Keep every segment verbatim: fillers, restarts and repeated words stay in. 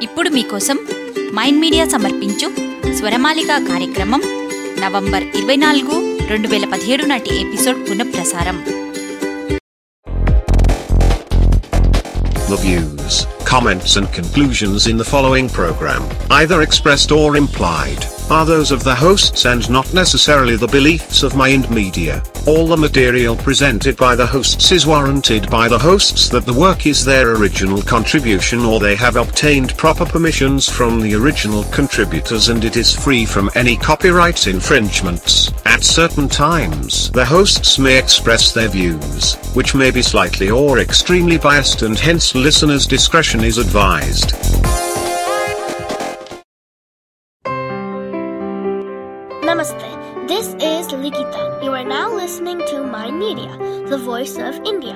ఇప్పుడు మీకోసం mind media సమర్పించు స్వరమాలిక కార్యక్రమం నవంబర్ ఇరవై నాలుగు రెండు వేల పదిహేడు నాటి ఎపిసోడ్ పునఃప్రసారం. The views, comments and conclusions in the following program, either expressed or implied, are those of the hosts and not necessarily the beliefs of Mind Media. All the material presented by the hosts is warranted by the hosts that the work is their original contribution or they have obtained proper permissions from the original contributors and it is free from any copyright infringements. At certain times, the hosts may express their views, which may be slightly or extremely biased and hence listeners' discretion is advised. Namaste. This is Likita. You are now listening to Mind Media, the voice of India.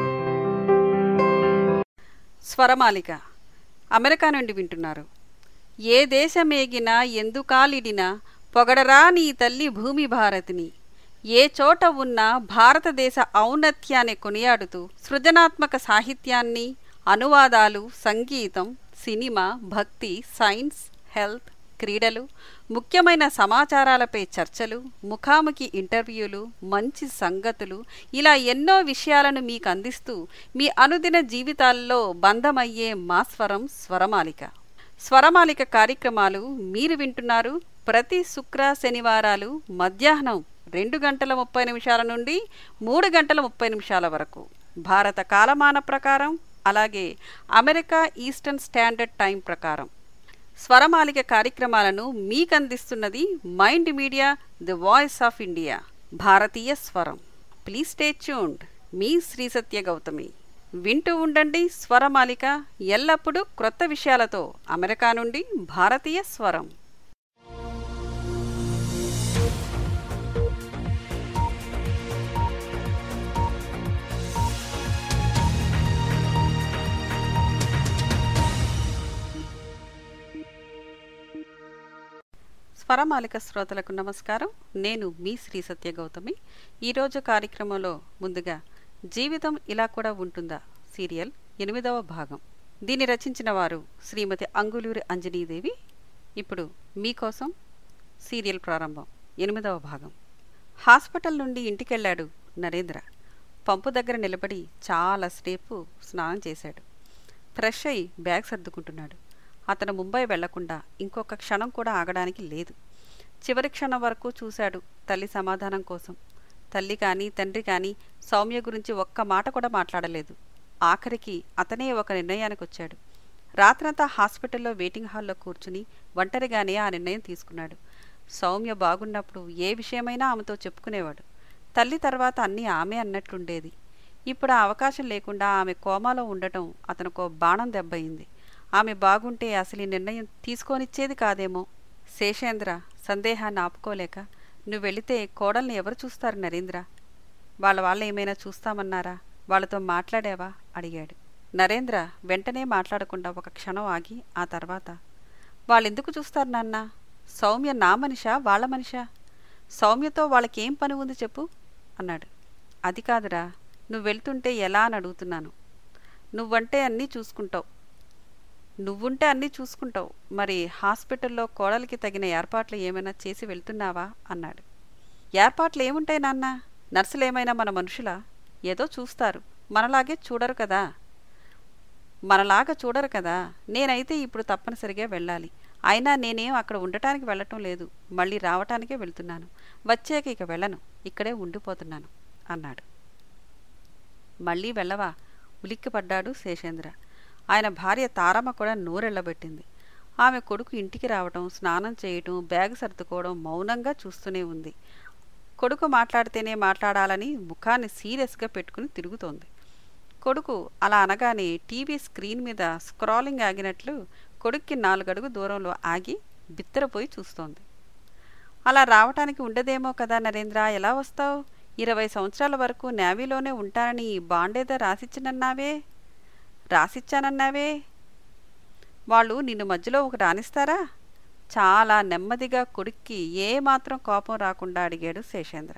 Swaramalika America నుండి వింటున్నారు. ఏ దేశమేగినా ఎందుకాలిడినా పొగడరా నీ తల్లి భూమి భారతిని. ఏ చోట ఉన్నా భారతదేశ ఔన్నత్యాన్ని కొనియాడుతూ సృజనాత్మక సాహిత్యాన్ని, అనువాదాలు, సంగీతం, సినిమా, భక్తి, సైన్స్, హెల్త్, క్రీడలు, ముఖ్యమైన సమాచారాలపై చర్చలు, ముఖాముఖి ఇంటర్వ్యూలు, మంచి సంగతులు, ఇలా ఎన్నో విషయాలను మీకు అందిస్తూ మీ అనుదిన జీవితాల్లో బంధమయ్యే మా స్వరం స్వరమాలిక. స్వరమాలిక కార్యక్రమాలు మీరు వింటున్నారు ప్రతి శుక్ర శనివారాలు మధ్యాహ్నం రెండు గంటల ముప్పై నిమిషాల నుండి మూడు గంటల ముప్పై నిమిషాల వరకు భారత కాలమాన ప్రకారం, అలాగే అమెరికా ఈస్టర్న్ స్టాండర్డ్ టైం ప్రకారం. స్వరమాలిక కార్యక్రమాలను మీకందిస్తున్నది mind media, the voice of India, భారతీయ స్వరం. Please stay tuned. మీ శ్రీ సత్య గౌతమి. వింటూ ఉండండి స్వరమాలిక, ఎల్లప్పుడూ క్రొత్త విషయాలతో. అమెరికా నుండి భారతీయ స్వరం. స్వరమాలిక శ్రోతలకు నమస్కారం. నేను మీ శ్రీ సత్య గౌతమి. ఈరోజు కార్యక్రమంలో ముందుగా జీవితం ఇలా కూడా ఉంటుందా సీరియల్ ఎనిమిదవ భాగం. దీన్ని రచించిన వారు శ్రీమతి అంగులూరి అంజనీదేవి. ఇప్పుడు మీకోసం సీరియల్ ప్రారంభం. ఎనిమిదవ భాగం. హాస్పిటల్ నుండి ఇంటికెళ్ళాడు నరేంద్ర. పంపు దగ్గర నిలబడి చాలాసేపు స్నానం చేశాడు. ఫ్రెష్ అయి బ్యాగ్ సర్దుకుంటున్నాడు. అతను ముంబై వెళ్లకుండా ఇంకొక క్షణం కూడా ఆగడానికి లేదు. చివరి క్షణం వరకు చూశాడు తల్లి సమాధానం కోసం. తల్లి కానీ తండ్రి కానీ సౌమ్య గురించి ఒక్క మాట కూడా మాట్లాడలేదు. ఆఖరికి అతనే ఒక నిర్ణయానికి వచ్చాడు. రాత్రంతా హాస్పిటల్లో వెయిటింగ్ హాల్లో కూర్చుని ఒంటరిగానే ఆ నిర్ణయం తీసుకున్నాడు. సౌమ్య బాగున్నప్పుడు ఏ విషయమైనా ఆమెతో చెప్పుకునేవాడు. తల్లి తర్వాత అన్నీ ఆమె అన్నట్లుండేది. ఇప్పుడు ఆ అవకాశం లేకుండా ఆమె కోమాలో ఉండటం అతనికో బాణం దెబ్బయింది. ఆమె బాగుంటే అసలు ఈ నిర్ణయం తీసుకోనిచ్చేది కాదేమో. శేషేంద్ర సందేహాన్ని ఆపుకోలేక, నువ్వు వెళితే కోడల్ని ఎవరు చూస్తారు నరేంద్ర? వాళ్ళ వాళ్ళు ఏమైనా చూస్తామన్నారా? వాళ్ళతో మాట్లాడావా అడిగాడు. నరేంద్ర వెంటనే మాట్లాడకుండా ఒక క్షణం ఆగి ఆ తర్వాత, వాళ్ళెందుకు చూస్తారు నాన్న? సౌమ్య నా మనిషా వాళ్ళ మనిషా? సౌమ్యతో వాళ్ళకేం పని ఉంది చెప్పు అన్నాడు. అది కాదురా, నువ్వు వెళ్తుంటే ఎలా అని అడుగుతున్నాను. నువ్వంటే అన్నీ చూసుకుంటావు నువ్వుంటే అన్నీ చూసుకుంటావు మరి హాస్పిటల్లో కోడలికి తగిన ఏర్పాట్లు ఏమైనా చేసి వెళ్తున్నావా అన్నాడు. ఏర్పాట్లు ఏముంటాయి నాన్న? నర్సులేమైనా మన మనుషులా? ఏదో చూస్తారు, మనలాగే చూడరు కదా మనలాగా చూడరు కదా నేనైతే ఇప్పుడు తప్పనిసరిగా వెళ్ళాలి. అయినా నేనేం అక్కడ ఉండటానికి వెళ్ళటం లేదు, మళ్ళీ రావటానికే వెళ్తున్నాను. వచ్చాక ఇక వెళ్ళను, ఇక్కడే ఉండిపోతున్నాను అన్నాడు. మళ్ళీ వెళ్ళవా? ఉలిక్కిపడ్డాడు శేషేంద్ర. ఆయన భార్య తారమ్మ కూడా నోరెళ్లబెట్టింది. ఆమె కొడుకు ఇంటికి రావటం, స్నానం చేయటం, బ్యాగ్ సర్దుకోవడం మౌనంగా చూస్తూనే ఉంది. కొడుకు మాట్లాడితేనే మాట్లాడాలని ముఖాన్ని సీరియస్గా పెట్టుకుని తిరుగుతోంది. కొడుకు అలా అనగానే టీవీ స్క్రీన్ మీద స్క్రాలింగ్ ఆగినట్లు కొడుక్కి నాలుగడుగు దూరంలో ఆగి బిత్తరపోయి చూస్తోంది. అలా రావటానికి ఉండదేమో కదా నరేంద్ర, ఎలా వస్తావు? ఇరవై సంవత్సరాల వరకు నేవీలోనే ఉంటానని బాండేదో రాసిచ్చినన్నావే రాసిచ్చానన్నావే వాళ్ళు నిన్ను మధ్యలో ఒక రానిస్తారా? చాలా నెమ్మదిగా కొడుక్కి ఏమాత్రం కోపం రాకుండా అడిగాడు శేషేంద్ర.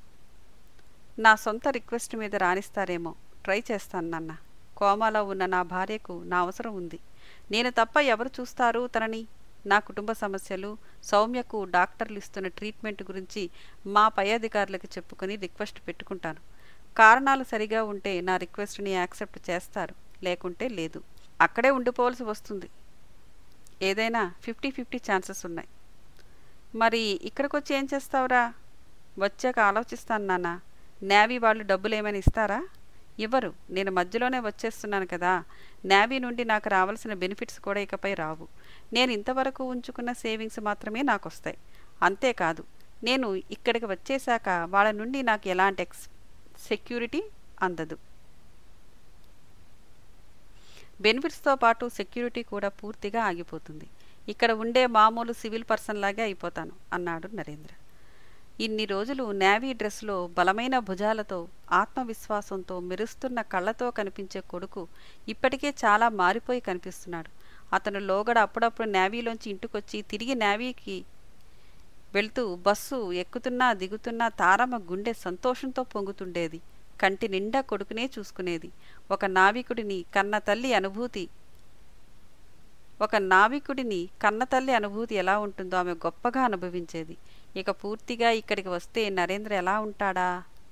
నా సొంత రిక్వెస్ట్ మీద రానిస్తారేమో, ట్రై చేస్తాను నాన్న. కోమాలో ఉన్న నా భార్యకు నా అవసరం ఉంది. నేను తప్ప ఎవరు చూస్తారు తనని? నా కుటుంబ సమస్యలు, సౌమ్యకు డాక్టర్లు ఇస్తున్న ట్రీట్మెంట్ గురించి మా పై అధికారులకు చెప్పుకొని రిక్వెస్ట్ పెట్టుకుంటాను. కారణాలు సరిగా ఉంటే నా రిక్వెస్ట్ని యాక్సెప్ట్ చేస్తారు, లేకుంటే లేదు. అక్కడే ఉండిపోవాల్సి వస్తుంది. ఏదైనా ఫిఫ్టీ ఫిఫ్టీ ఛాన్సెస్ ఉన్నాయి. మరి ఇక్కడికి వచ్చి ఏం చేస్తావురా? వచ్చాక ఆలోచిస్తాను నాన్న. నేవీ వాళ్ళు డబ్బులు ఏమైనా ఇస్తారా? ఇవ్వరు. నేను మధ్యలోనే వచ్చేస్తున్నాను కదా. నేవీ నుండి నాకు రావాల్సిన బెనిఫిట్స్ కూడా ఇకపై రావు. నేను ఇంతవరకు ఉంచుకున్న సేవింగ్స్ మాత్రమే నాకు వస్తాయి. అంతేకాదు, నేను ఇక్కడికి వచ్చేశాక వాళ్ళ నుండి నాకు ఎలాంటి ఎక్స్ సెక్యూరిటీ అందదు. బెనిఫిట్స్తో పాటు సెక్యూరిటీ కూడా పూర్తిగా ఆగిపోతుంది. ఇక్కడ ఉండే మామూలు సివిల్ పర్సన్ లాగే అయిపోతాను అన్నాడు నరేంద్ర. ఇన్ని రోజులు నేవీ డ్రెస్లో బలమైన భుజాలతో ఆత్మవిశ్వాసంతో మెరుస్తున్న కళ్ళతో కనిపించే కొడుకు ఇప్పటికే చాలా మారిపోయి కనిపిస్తున్నాడు. అతను లోగడ అప్పుడప్పుడు నేవీలోంచి ఇంటికొచ్చి తిరిగి నేవీకి వెళ్తూ బస్సు ఎక్కుతున్నా దిగుతున్నా తారమ్మ గుండె సంతోషంతో పొంగుతుండేది. కంటి నిండా కొడుకునే చూసుకునేది. ఒక నావికుడిని కన్న తల్లి అనుభూతి ఒక నావికుడిని కన్నతల్లి అనుభూతి ఎలా ఉంటుందో ఆమె గొప్పగా అనుభవించేది. ఇక పూర్తిగా ఇక్కడికి వస్తే నరేంద్ర ఎలా ఉంటాడా?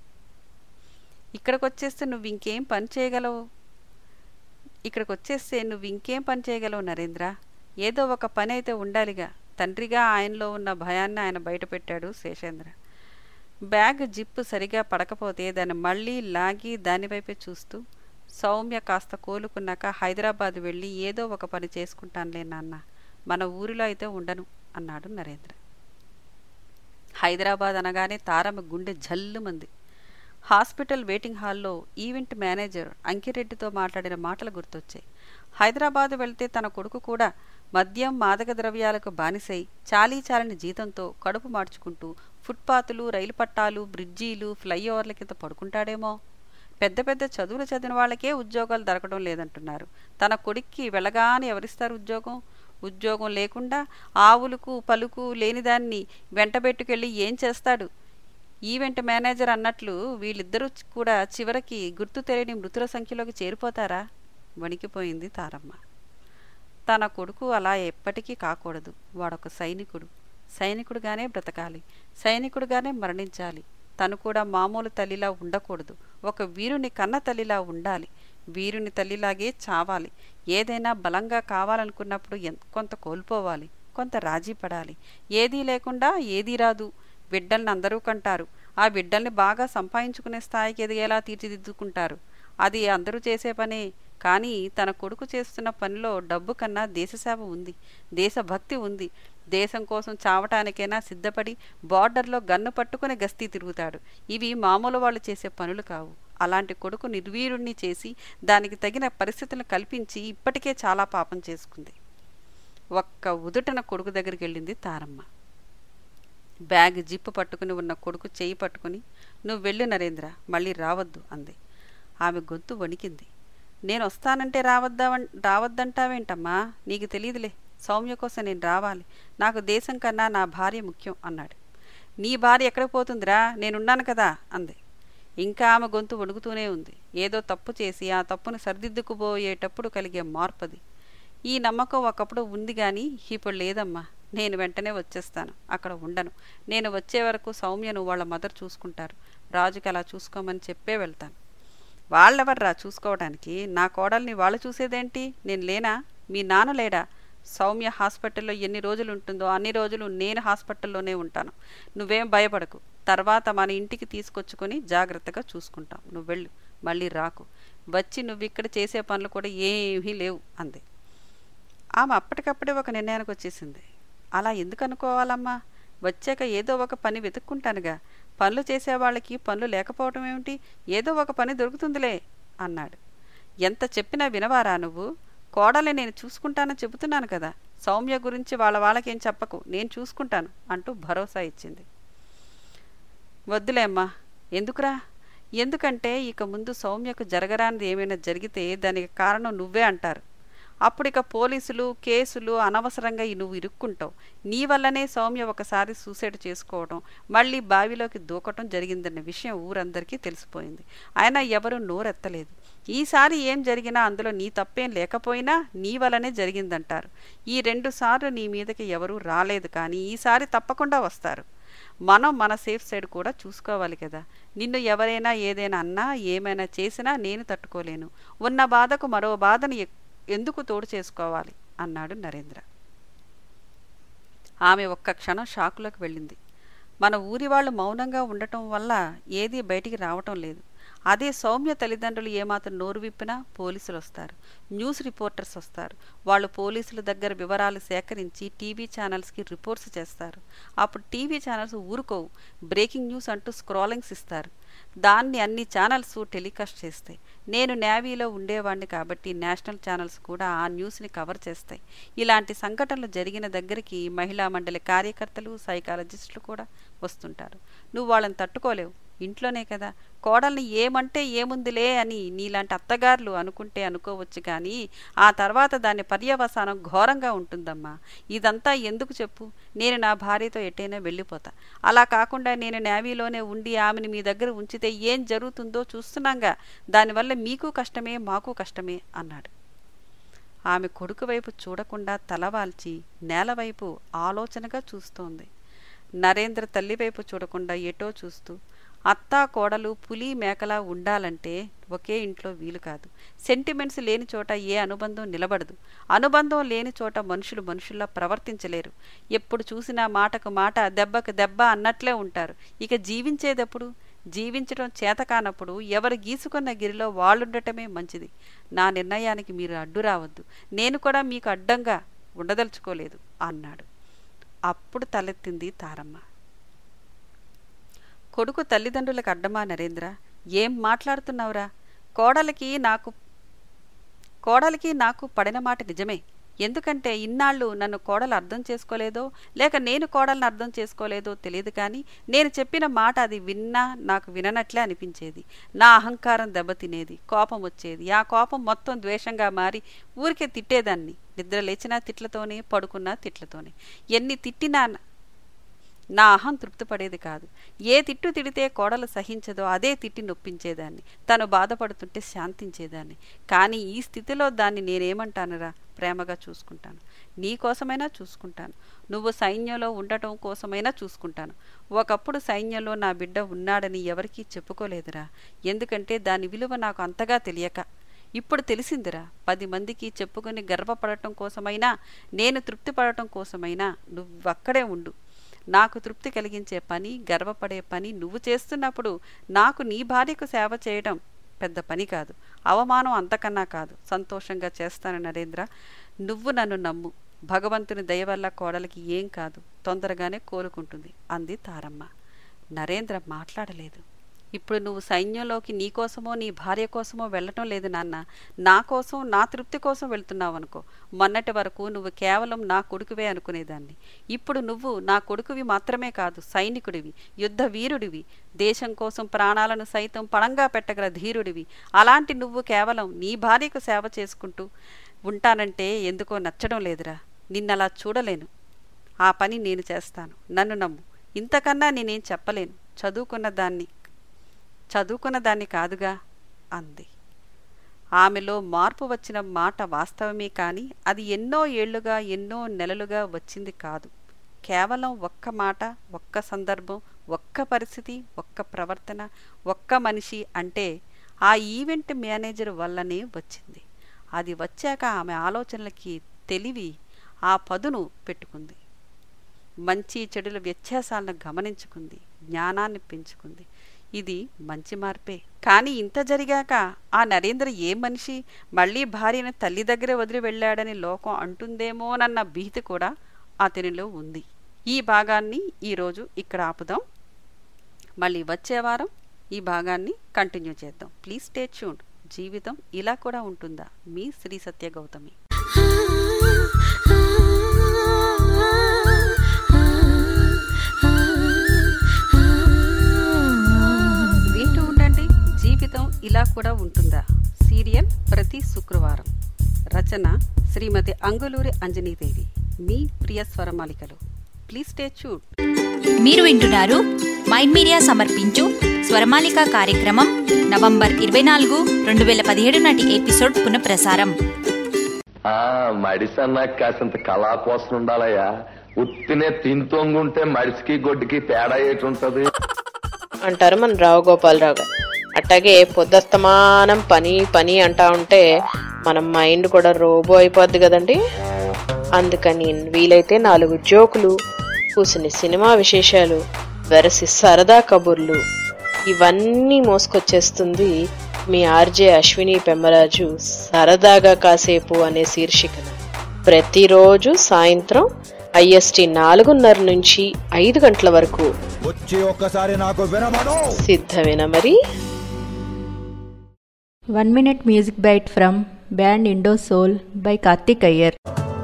ఇక్కడికి వచ్చేస్తే నువ్వు ఇంకేం పని చేయగలవు ఇక్కడికి వచ్చేస్తే నువ్వు ఇంకేం పని చేయగలవు నరేంద్ర? ఏదో ఒక పని అయితే ఉండాలిగా. తండ్రిగా ఆయనలో ఉన్న భయాన్ని ఆయన బయటపెట్టాడు శేషేంద్ర. బ్యాగ్ జిప్పు సరిగా పడకపోతే దాన్ని మళ్ళీ లాగి దానివైపే చూస్తూ, సౌమ్య కాస్త కోలుకున్నాక హైదరాబాద్ వెళ్ళి ఏదో ఒక పని చేసుకుంటానులే నాన్న, మన ఊరిలో అయితే ఉండను అన్నాడు నరేంద్ర. హైదరాబాద్ అనగానే తారమ్మ గుండె జల్లుమంది. హాస్పిటల్ వెయిటింగ్ హాల్లో ఈవెంట్ మేనేజర్ అంకిరెడ్డితో మాట్లాడిన మాటలు గుర్తొచ్చాయి. హైదరాబాదు వెళ్తే తన కొడుకు కూడా మద్యం మాదక ద్రవ్యాలకు బానిసై చాలీ చాలని జీతంతో కడుపు మార్చుకుంటూ ఫుట్పాతులు, రైలు పట్టాలు, బ్రిడ్జీలు, ఫ్లైఓవర్ల కింద పడుకుంటాడేమో. పెద్ద పెద్ద చదువులు చదివిన వాళ్ళకే ఉద్యోగాలు దొరకడం లేదంటున్నారు. తన కొడుక్కి వెళ్ళగానే ఎవరిస్తారు ఉద్యోగం? ఉద్యోగం లేకుండా ఆవులకు పలుకు లేనిదాన్ని వెంటబెట్టుకెళ్ళి ఏం చేస్తాడు? ఈవెంట్ మేనేజర్ అన్నట్లు వీళ్ళిద్దరూ కూడా చివరికి గుర్తు తెలియని మృతుల సంఖ్యలోకి చేరిపోతారా? వణికిపోయింది తారమ్మ. తన కొడుకు అలా ఎప్పటికీ కాకూడదు. వాడొక సైనికుడు. సైనికుడుగానే బ్రతకాలి, సైనికుడుగానే మరణించాలి. తను కూడా మామూలు తల్లిలా ఉండకూడదు. ఒక వీరుని కన్న తల్లిలా ఉండాలి. వీరుని తల్లిలాగే చావాలి. ఏదైనా బలంగా కావాలనుకున్నప్పుడు కొంత కోల్పోవాలి, కొంత రాజీ పడాలి. ఏదీ లేకుండా ఏదీ రాదు. బిడ్డల్ని అందరూ కంటారు. ఆ బిడ్డల్ని బాగా సంపాదించుకునే స్థాయికి ఎదిగేలా తీర్చిదిద్దుకుంటారు. అది అందరూ చేసే పనే. కానీ తన కొడుకు చేస్తున్న పనిలో డబ్బు కన్నా దేశసేవ ఉంది, దేశభక్తి ఉంది. దేశం కోసం చావటానికైనా సిద్ధపడి బార్డర్లో గన్ను పట్టుకుని గస్తీ తిరుగుతాడు. ఇవి మామూలు వాళ్ళు చేసే పనులు కావు. అలాంటి కొడుకు నిర్వీరుణ్ణి చేసి దానికి తగిన పరిస్థితులను కల్పించి ఇప్పటికే చాలా పాపం చేసుకుంది. ఒక్క ఉదుటన కొడుకు దగ్గరికి వెళ్ళింది తారమ్మ. బ్యాగ్ జిప్పు పట్టుకుని ఉన్న కొడుకు చేయి పట్టుకుని, నువ్వు వెళ్ళు నరేంద్ర, మళ్ళీ రావద్దు అంది. ఆమె గొంతు వణికింది. నేను వస్తానంటే రావద్దా రావద్దంటావేంటమ్మా? నీకు తెలియదులే. సౌమ్య కోసం నేను రావాలి. నాకు దేశం కన్నా నా భార్య ముఖ్యం అన్నాడు. నీ భార్య ఎక్కడికి పోతుందిరా? నేనున్నాను కదా అంది. ఇంకా ఆమె గొంతు వణుకుతూనే ఉంది. ఏదో తప్పు చేసి ఆ తప్పును సరిదిద్దుకుపోయేటప్పుడు కలిగే మార్పది. ఈ నమ్మకం ఒకప్పుడు ఉంది కానీ ఇప్పుడు లేదమ్మా. నేను వెంటనే వచ్చేస్తాను. అక్కడ ఉండను. నేను వచ్చే వరకు సౌమ్యను వాళ్ళ మదర్ చూసుకుంటారు. రాజుకి అలా చూసుకోమని చెప్పే వెళ్తాను. వాళ్ళెవర్రా చూసుకోవడానికి? నా కోడల్ని వాళ్ళు చూసేదేంటి? నేను లేనా? మీ నాన్న లేడా? సౌమ్య హాస్పిటల్లో ఎన్ని రోజులు ఉంటుందో అన్ని రోజులు నేను హాస్పిటల్లోనే ఉంటాను. నువ్వేం భయపడకు. తర్వాత మన ఇంటికి తీసుకొచ్చుకొని జాగ్రత్తగా చూసుకుంటాం. నువ్వు వెళ్ళు, మళ్ళీ రాకు. వచ్చి నువ్వు ఇక్కడ చేసే పనులు కూడా ఏమీ లేవు అంది. ఆమె అప్పటికప్పుడే ఒక నిర్ణయానికి వచ్చేసింది. అలా ఎందుకు అనుకోవాలమ్మా? వచ్చాక ఏదో ఒక పని వెతుక్కుంటానుగా. పనులు చేసేవాళ్ళకి పనులు లేకపోవటం ఏమిటి? ఏదో ఒక పని దొరుకుతుందిలే అన్నాడు. ఎంత చెప్పినా వినవారా నువ్వు? కోడల్ని నేను చూసుకుంటానని చెబుతున్నాను కదా. సౌమ్య గురించి వాళ్ళ వాళ్ళకేం చెప్పకు, నేను చూసుకుంటాను అంటూ భరోసా ఇచ్చింది. వద్దులే అమ్మా. ఎందుకురా? ఎందుకంటే ఇక ముందు సౌమ్యకు జరగరానిది ఏమైనా జరిగితే దానికి కారణం నువ్వే అంటారు. అప్పుడు ఇక పోలీసులు, కేసులు అనవసరంగా నువ్వు ఇరుక్కుంటావు. నీ వల్లనే సౌమ్య ఒకసారి సూసైడ్ చేసుకోవడం, మళ్ళీ బావిలోకి దూకటం జరిగిందన్న విషయం ఊరందరికీ తెలిసిపోయింది. అయినా ఎవరూ నోరెత్తలేదు. ఈసారి ఏం జరిగినా అందులో నీ తప్పేం లేకపోయినా నీ వలనే జరిగిందంటారు. ఈ రెండు సార్లు నీ మీదకి ఎవరూ రాలేదు, కానీ ఈసారి తప్పకుండా వస్తారు. మనం మన సేఫ్ సైడ్ కూడా చూసుకోవాలి కదా. నిన్ను ఎవరైనా ఏదైనా అన్నా ఏమైనా చేసినా నేను తట్టుకోలేను. ఉన్న బాధకు మరో బాధను ఎందుకు తోడు చేసుకోవాలి అన్నాడు నరేంద్ర. ఆమె ఒక్క క్షణం షాకులోకి వెళ్ళింది. మన ఊరి వాళ్ళు మౌనంగా ఉండటం వల్ల ఏదీ బయటికి రావటం లేదు. అదే సౌమ్య తల్లిదండ్రులు ఏమాత్రం నోరు విప్పినా పోలీసులు వస్తారు, న్యూస్ రిపోర్టర్స్ వస్తారు. వాళ్ళు పోలీసుల దగ్గర వివరాలు సేకరించి టీవీ ఛానల్స్కి రిపోర్ట్స్ చేస్తారు. అప్పుడు టీవీ ఛానల్స్ ఊరుకోవు, బ్రేకింగ్ న్యూస్ అంటూ స్క్రాలింగ్స్ ఇస్తారు. దాన్ని అన్ని ఛానల్స్ టెలికాస్ట్ చేస్తాయి. నేను నేవీలో ఉండేవాడిని కాబట్టి నేషనల్ ఛానల్స్ కూడా ఆ న్యూస్ని కవర్ చేస్తాయి. ఇలాంటి సంఘటనలు జరిగిన దగ్గరికి మహిళా మండలి కార్యకర్తలు, సైకాలజిస్టులు కూడా వస్తుంటారు. నువ్వు వాళ్ళని తట్టుకోలేవు, ఇంట్లోనే కదా. కోడల్ని ఏమంటే ఏముందిలే అని నీలాంటి అత్తగారులు అనుకుంటే అనుకోవచ్చు, కానీ ఆ తర్వాత దాని పర్యవసానం ఘోరంగా ఉంటుందమ్మా. ఇదంతా ఎందుకు చెప్పు? నేను నా భార్యతో ఎటైనా వెళ్ళిపోతా. అలా కాకుండా నేను నేవీలోనే ఉండి ఆమెను మీ దగ్గర ఉంచితే ఏం జరుగుతుందో చూస్తున్నాగా. దానివల్ల మీకు కష్టమే, మాకు కష్టమే అన్నాడు. ఆమె కొడుకు వైపు చూడకుండా తలవాల్చి నేలవైపు ఆలోచనగా చూస్తోంది. నరేంద్ర తల్లివైపు చూడకుండా ఎటో చూస్తూ, అత్తా కోడలు పులి మేకలా ఉండాలంటే ఒకే ఇంట్లో వీలు కాదు. సెంటిమెంట్స్ లేని చోట ఏ అనుబంధం నిలబడదు. అనుబంధం లేని చోట మనుషులు మనుషుల్లా ప్రవర్తించలేరు. ఎప్పుడు చూసినా మాటకు మాట, దెబ్బకు దెబ్బ అన్నట్లే ఉంటారు. ఇక జీవించేదెప్పుడు? జీవించడం చేత కానప్పుడు ఎవరు గీసుకున్న గిరిలో వాళ్ళుండటమే మంచిది. నా నిర్ణయానికి మీరు అడ్డు రావద్దు. నేను కూడా మీకు అడ్డంగా ఉండదలుచుకోలేదు అన్నాడు. అప్పుడు తలెత్తింది తారమ్మ. కొడుకు తల్లిదండ్రులకు అడ్డమా నరేంద్ర? ఏం మాట్లాడుతున్నావురా? కోడలికి నాకు కోడలికి నాకు పడిన మాట నిజమే. ఎందుకంటే ఇన్నాళ్ళు నన్ను కోడలు అర్థం చేసుకోలేదో లేక నేను కోడల్ని అర్థం చేసుకోలేదో తెలియదు, కానీ నేను చెప్పిన మాట అది విన్నా నాకు విననట్లే అనిపించేది. నా అహంకారం దెబ్బతినేది, కోపం వచ్చేది. ఆ కోపం మొత్తం ద్వేషంగా మారి ఊరికే తిట్టేదాన్ని. నిద్ర లేచినా తిట్లతోనే, పడుకున్నా తిట్లతోనే. ఎన్ని తిట్టినా నా అహం తృప్తిపడేది కాదు. ఏ తిట్టు తిడితే కోడలు సహించదో అదే తిట్టి నొప్పించేదాన్ని. తను బాధపడుతుంటే శాంతించేదాన్ని. కానీ ఈ స్థితిలో దాన్ని నేనేమంటానురా? ప్రేమగా చూసుకుంటాను. నీ కోసమైనా చూసుకుంటాను. నువ్వు సైన్యంలో ఉండటం కోసమైనా చూసుకుంటాను. ఒకప్పుడు సైన్యంలో నా బిడ్డ ఉన్నాడని ఎవరికీ చెప్పుకోలేదురా. ఎందుకంటే దాని విలువ నాకు అంతగా తెలియక. ఇప్పుడు తెలిసిందిరా. పది మందికి చెప్పుకొని గర్వపడటం కోసమైనా, నేను తృప్తి పడటం కోసమైనా నువ్వక్కడే ఉండు. నాకు తృప్తి కలిగించే పని, గర్వపడే పని నువ్వు చేస్తున్నప్పుడు నాకు నీ భార్యకు సేవ చేయడం పెద్ద పని కాదు, అవమానం అంతకన్నా కాదు. సంతోషంగా చేస్తాను నరేంద్ర. నువ్వు నన్ను నమ్ము. భగవంతుని దయ వల్ల కోడలికి ఏం కాదు, తొందరగానే కోలుకుంటుంది అంది తారమ్మ. నరేంద్ర మాట్లాడలేదు. ఇప్పుడు నువ్వు సైన్యంలోకి నీకోసమో నీ భార్య కోసమో వెళ్ళటం లేదు నాన్న. నా కోసం, నా తృప్తి కోసం వెళ్తున్నావు అనుకో. మొన్నటి వరకు నువ్వు కేవలం నా కొడుకువే అనుకునేదాన్ని. ఇప్పుడు నువ్వు నా కొడుకువి మాత్రమే కాదు, సైనికుడివి, యుద్ధ వీరుడివి, దేశం కోసం ప్రాణాలను సైతం పణంగా పెట్టగల ధీరుడివి. అలాంటి నువ్వు కేవలం నీ భార్యకు సేవ చేసుకుంటూ ఉంటానంటే ఎందుకో నచ్చడం లేదురా. నిన్నలా చూడలేను. ఆ పని నేను చేస్తాను, నన్ను నమ్ము. ఇంతకన్నా నేనేం చెప్పలేను. చదువుకున్న దాన్ని చదువుకున్న దాన్ని కాదుగా అంది. ఆమెలో మార్పు వచ్చిన మాట వాస్తవమే, కానీ అది ఎన్నో ఏళ్లుగా, ఎన్నో నెలలుగా వచ్చింది కాదు. కేవలం ఒక్క మాట, ఒక్క సందర్భం, ఒక్క పరిస్థితి, ఒక్క ప్రవర్తన, ఒక్క మనిషి అంటే ఆ ఈవెంట్ మేనేజర్ వల్లనే వచ్చింది. అది వచ్చాక ఆమె ఆలోచనలకి తెలివి, ఆ పదును పెట్టుకుంది. మంచి చెడుల వ్యత్యాసాలను గమనించుకుంది, జ్ఞానాన్ని పెంచుకుంది. ఇది మంచి మార్పే. కానీ ఇంత జరిగాక ఆ నరేంద్ర ఏ మనిషి? మళ్ళీ భార్యను తల్లి దగ్గర వదిలి వెళ్ళాడని లోకం అంటుందేమోనన్న భీతి కూడా అతనిలో ఉంది. ఈ భాగాన్ని ఈరోజు ఇక్కడ ఆపుదాం. మళ్ళీ వచ్చే వారం ఈ భాగాన్ని కంటిన్యూ చేద్దాం. Please stay tuned. జీవితం ఇలా కూడా ఉంటుందా? మీ శ్రీ సత్య గౌతమి. జీవితం ఇలా కూడా ఉంటుందా సీరియల్ ప్రతి శుక్రవారం. రచన శ్రీమతి అంగులూరి అంజనీదేవి. మీ ప్రియ స్వరమాలికలు. Please stay tuned. మీరు వింటున్నారు మైండ్ మీడియా సమర్పించు స్వరమాలిక కార్యక్రమం నవంబర్ ఇరవై నాలుగు రెండు వేల పదిహేడు నాటి ఎపిసోడ్ పునఃప్రసారం. మడిసన్నా కాసింత కళా కోసం ఉండాలయ్యా. ఉత్తినే తింతొంగుంటే మడిసికి గొడ్డుకి తేడా ఏటుంటది అంటారు మన రావు గోపాలరావు గారు. అట్లాగే పొద్దస్తమానం పని పని అంటా ఉంటే మన మైండ్ కూడా రోబో అయిపోద్ది కదండి. అందుకని వీలైతే నాలుగు జోకులు, కూసిన సినిమా విశేషాలు, వెరసి సరదా కబుర్లు ఇవన్నీ మోసుకొచ్చేస్తుంది మీ ఆర్జే అశ్విని పెమ్మరాజు సరదాగా కాసేపు అనే శీర్షికన. ప్రతిరోజు సాయంత్రం ఐఎస్టీ నాలుగున్నర నుంచి ఐదు గంటల వరకు వచ్చి ఒక్కసారి నాకు వినమను. సిద్ధమేనా మరి? One minute music bite from band Indo Soul by Karthik Iyer.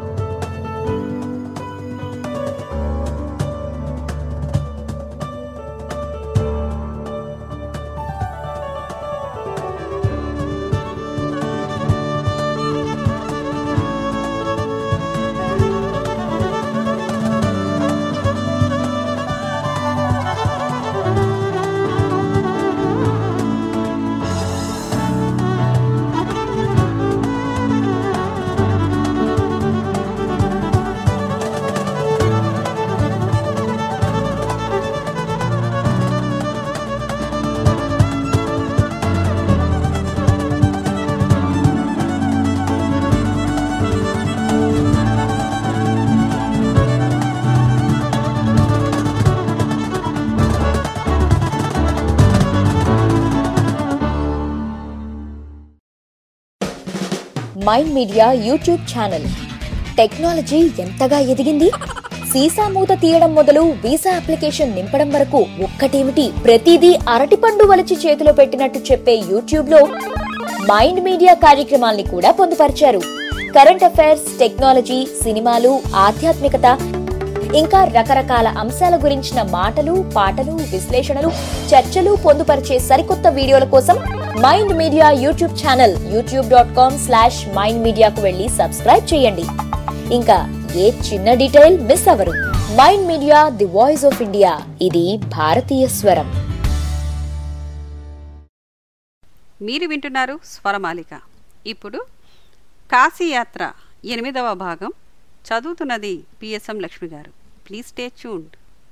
Mind media YouTube channel. Technology ఎంతగా ఎదిగింది? సీసా మూత తీయడం మొదలు వీసా అప్లికేషన్ నింపడం వరకు ఒక్కటేమిటి, ప్రతిదీ అరటిపండు వలిచి చేతిలో పెట్టినట్టు చెప్పే యూట్యూబ్ లో మైండ్ మీడియా కార్యక్రమాల్ని కూడా పొందుపరిచారు. కరెంట్ అఫైర్స్, టెక్నాలజీ, సినిమాలు, ఆధ్యాత్మికత, ఇంకా రకరకాల అంశాల గురించిన మాటలు, పాటలు, విశ్లేషణలు, చర్చలు పొందుపరిచే సరికొత్త వీడియోల కోసం mind media YouTube channel YouTube dot com slash mind మీడియాకు వెళ్లి సబ్స్క్రైబ్ చేయండి. ఇంకా ఏ చిన్న డీటెయిల్ మిస్ అవ్వరు. Mind media, the voice of India. ఇది భారతీయ స్వరం. మీరు వింటున్నారు స్వరమాలిక. ఇప్పుడు కాశీయాత్ర ఎనిమిదవ భాగం చదువుతున్నది పిఎస్ఎం లక్ష్మి గారు. Please stay tuned.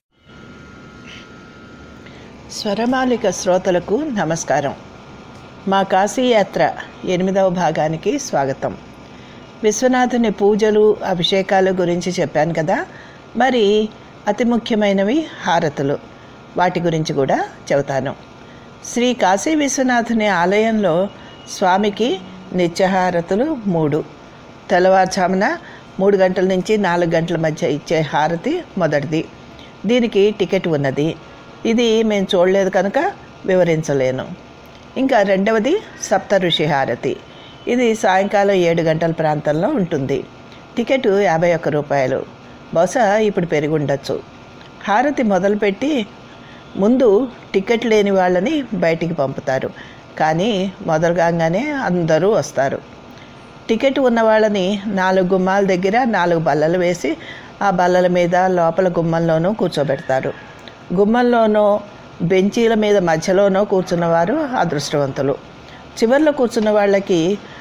స్వరమాలిక శ్రోతలకు నమస్కారం. మా కాశీయాత్ర ఎనిమిదవ భాగానికి స్వాగతం. విశ్వనాథుని పూజలు, అభిషేకాలు గురించి చెప్పాను కదా, మరి అతి ముఖ్యమైనవి హారతులు. వాటి గురించి కూడా చెబుతాను. శ్రీ కాశీ విశ్వనాథుని ఆలయంలో స్వామికి నిత్యహారతులు మూడు. తెల్లవారుజామున మూడు గంటల నుంచి నాలుగు గంటల మధ్య ఇచ్చే హారతి మొదటిది. దీనికి టికెట్ ఉన్నది. ఇది మేము చూడలేదు కనుక వివరించలేను. ఇంకా రెండవది సప్త ఋషి హారతి. ఇది సాయంకాలం ఏడు గంటల ప్రాంతంలో ఉంటుంది. టికెట్ యాభై ఒక్క రూపాయలు. బహుశా ఇప్పుడు పెరిగి ఉండొచ్చు. హారతి మొదలుపెట్టి ముందు టికెట్ లేని వాళ్ళని బయటికి పంపుతారు, కానీ మొదలుగానే అందరూ వస్తారు. టికెట్ ఉన్న వాళ్ళని నాలుగు గుమ్మాల దగ్గర నాలుగు బల్లలు వేసి ఆ బల్లల మీద లోపల గుమ్మంలోనూ కూర్చోబెడతారు. గుమ్మంలోనో బెంచీల మీద మధ్యలోనో కూర్చున్నవారు అదృష్టవంతులు. చివరిలో కూర్చున్న వాళ్ళకి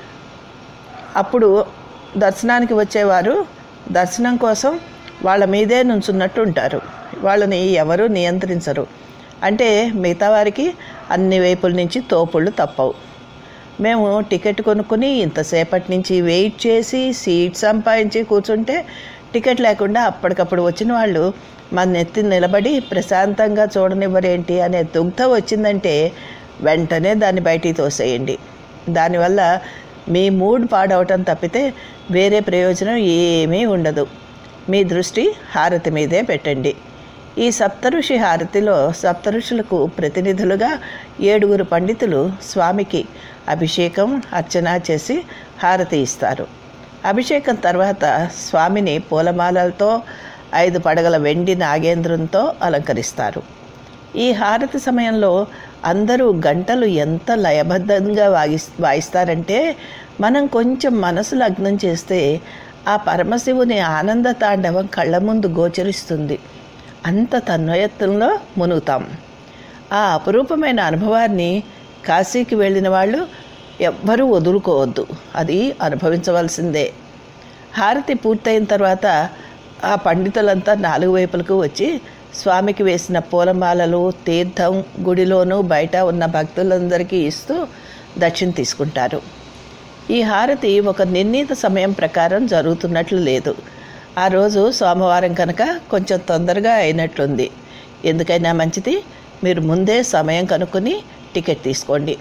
అప్పుడు దర్శనానికి వచ్చేవారు దర్శనం కోసం వాళ్ళ మీదే నుంచున్నట్టు ఉంటారు. వాళ్ళని ఎవరూ నియంత్రించరు. అంటే మిగతా వారికి అన్ని వైపుల నుంచి తోపుళ్ళు తప్పవు. మేము టికెట్ కొనుక్కొని ఇంతసేపటి నుంచి వెయిట్ చేసి సీట్ సంపాదించి కూర్చుంటే టికెట్ లేకుండా అప్పటికప్పుడు వచ్చిన వాళ్ళు మన నెత్తి నిలబడి ప్రశాంతంగా చూడనివ్వరేంటి అనే దుగ్ధ వచ్చిందంటే వెంటనే దాన్ని బయటికి తోసేయండి. దానివల్ల మీ మూడ్ పాడవటం తప్పితే వేరే ప్రయోజనం ఏమీ ఉండదు. మీ దృష్టి హారతి మీదే పెట్టండి. ఈ సప్తఋషి హారతిలో సప్తఋషులకు ప్రతినిధులుగా ఏడుగురు పండితులు స్వామికి అభిషేకం, అర్చన చేసి హారతి ఇస్తారు. అభిషేకం తర్వాత స్వామిని పూలమాలలతో ఐదు పడగల వెండి నాగేంద్రంతో అలంకరిస్తారు. ఈ హారతి సమయంలో అందరూ గంటలు ఎంత లయబద్ధంగా వాయి వాయిస్తారంటే మనం కొంచెం మనసు లగ్నం చేస్తే ఆ పరమశివుని ఆనంద తాండవం కళ్ళ ముందు గోచరిస్తుంది. అంత తన్మయత్వంలో మునుగుతాం. ఆ అపురూపమైన అనుభవాన్ని కాశీకి వెళ్ళిన వాళ్ళు ఎవ్వరూ వదులుకోవద్దు, అది అనుభవించవలసిందే. హారతి పూర్తయిన తర్వాత ఆ పండితులంతా నాలుగు వైపులకు వచ్చి స్వామికి వేసిన పూలమాలలు, తీర్థం గుడిలోనూ బయట ఉన్న భక్తులందరికీ ఇస్తూ దక్షిణ తీసుకుంటారు. ఈ హారతి ఒక నిర్ణీత సమయం ప్రకారం జరుగుతున్నట్లు లేదు. ఆ రోజు సోమవారం కనుక కొంచెం తొందరగా అయినట్లుంది. ఎందుకైనా మంచిది, మీరు ముందే సమయం కనుక్కొని టికెట్ తీసుకోండి.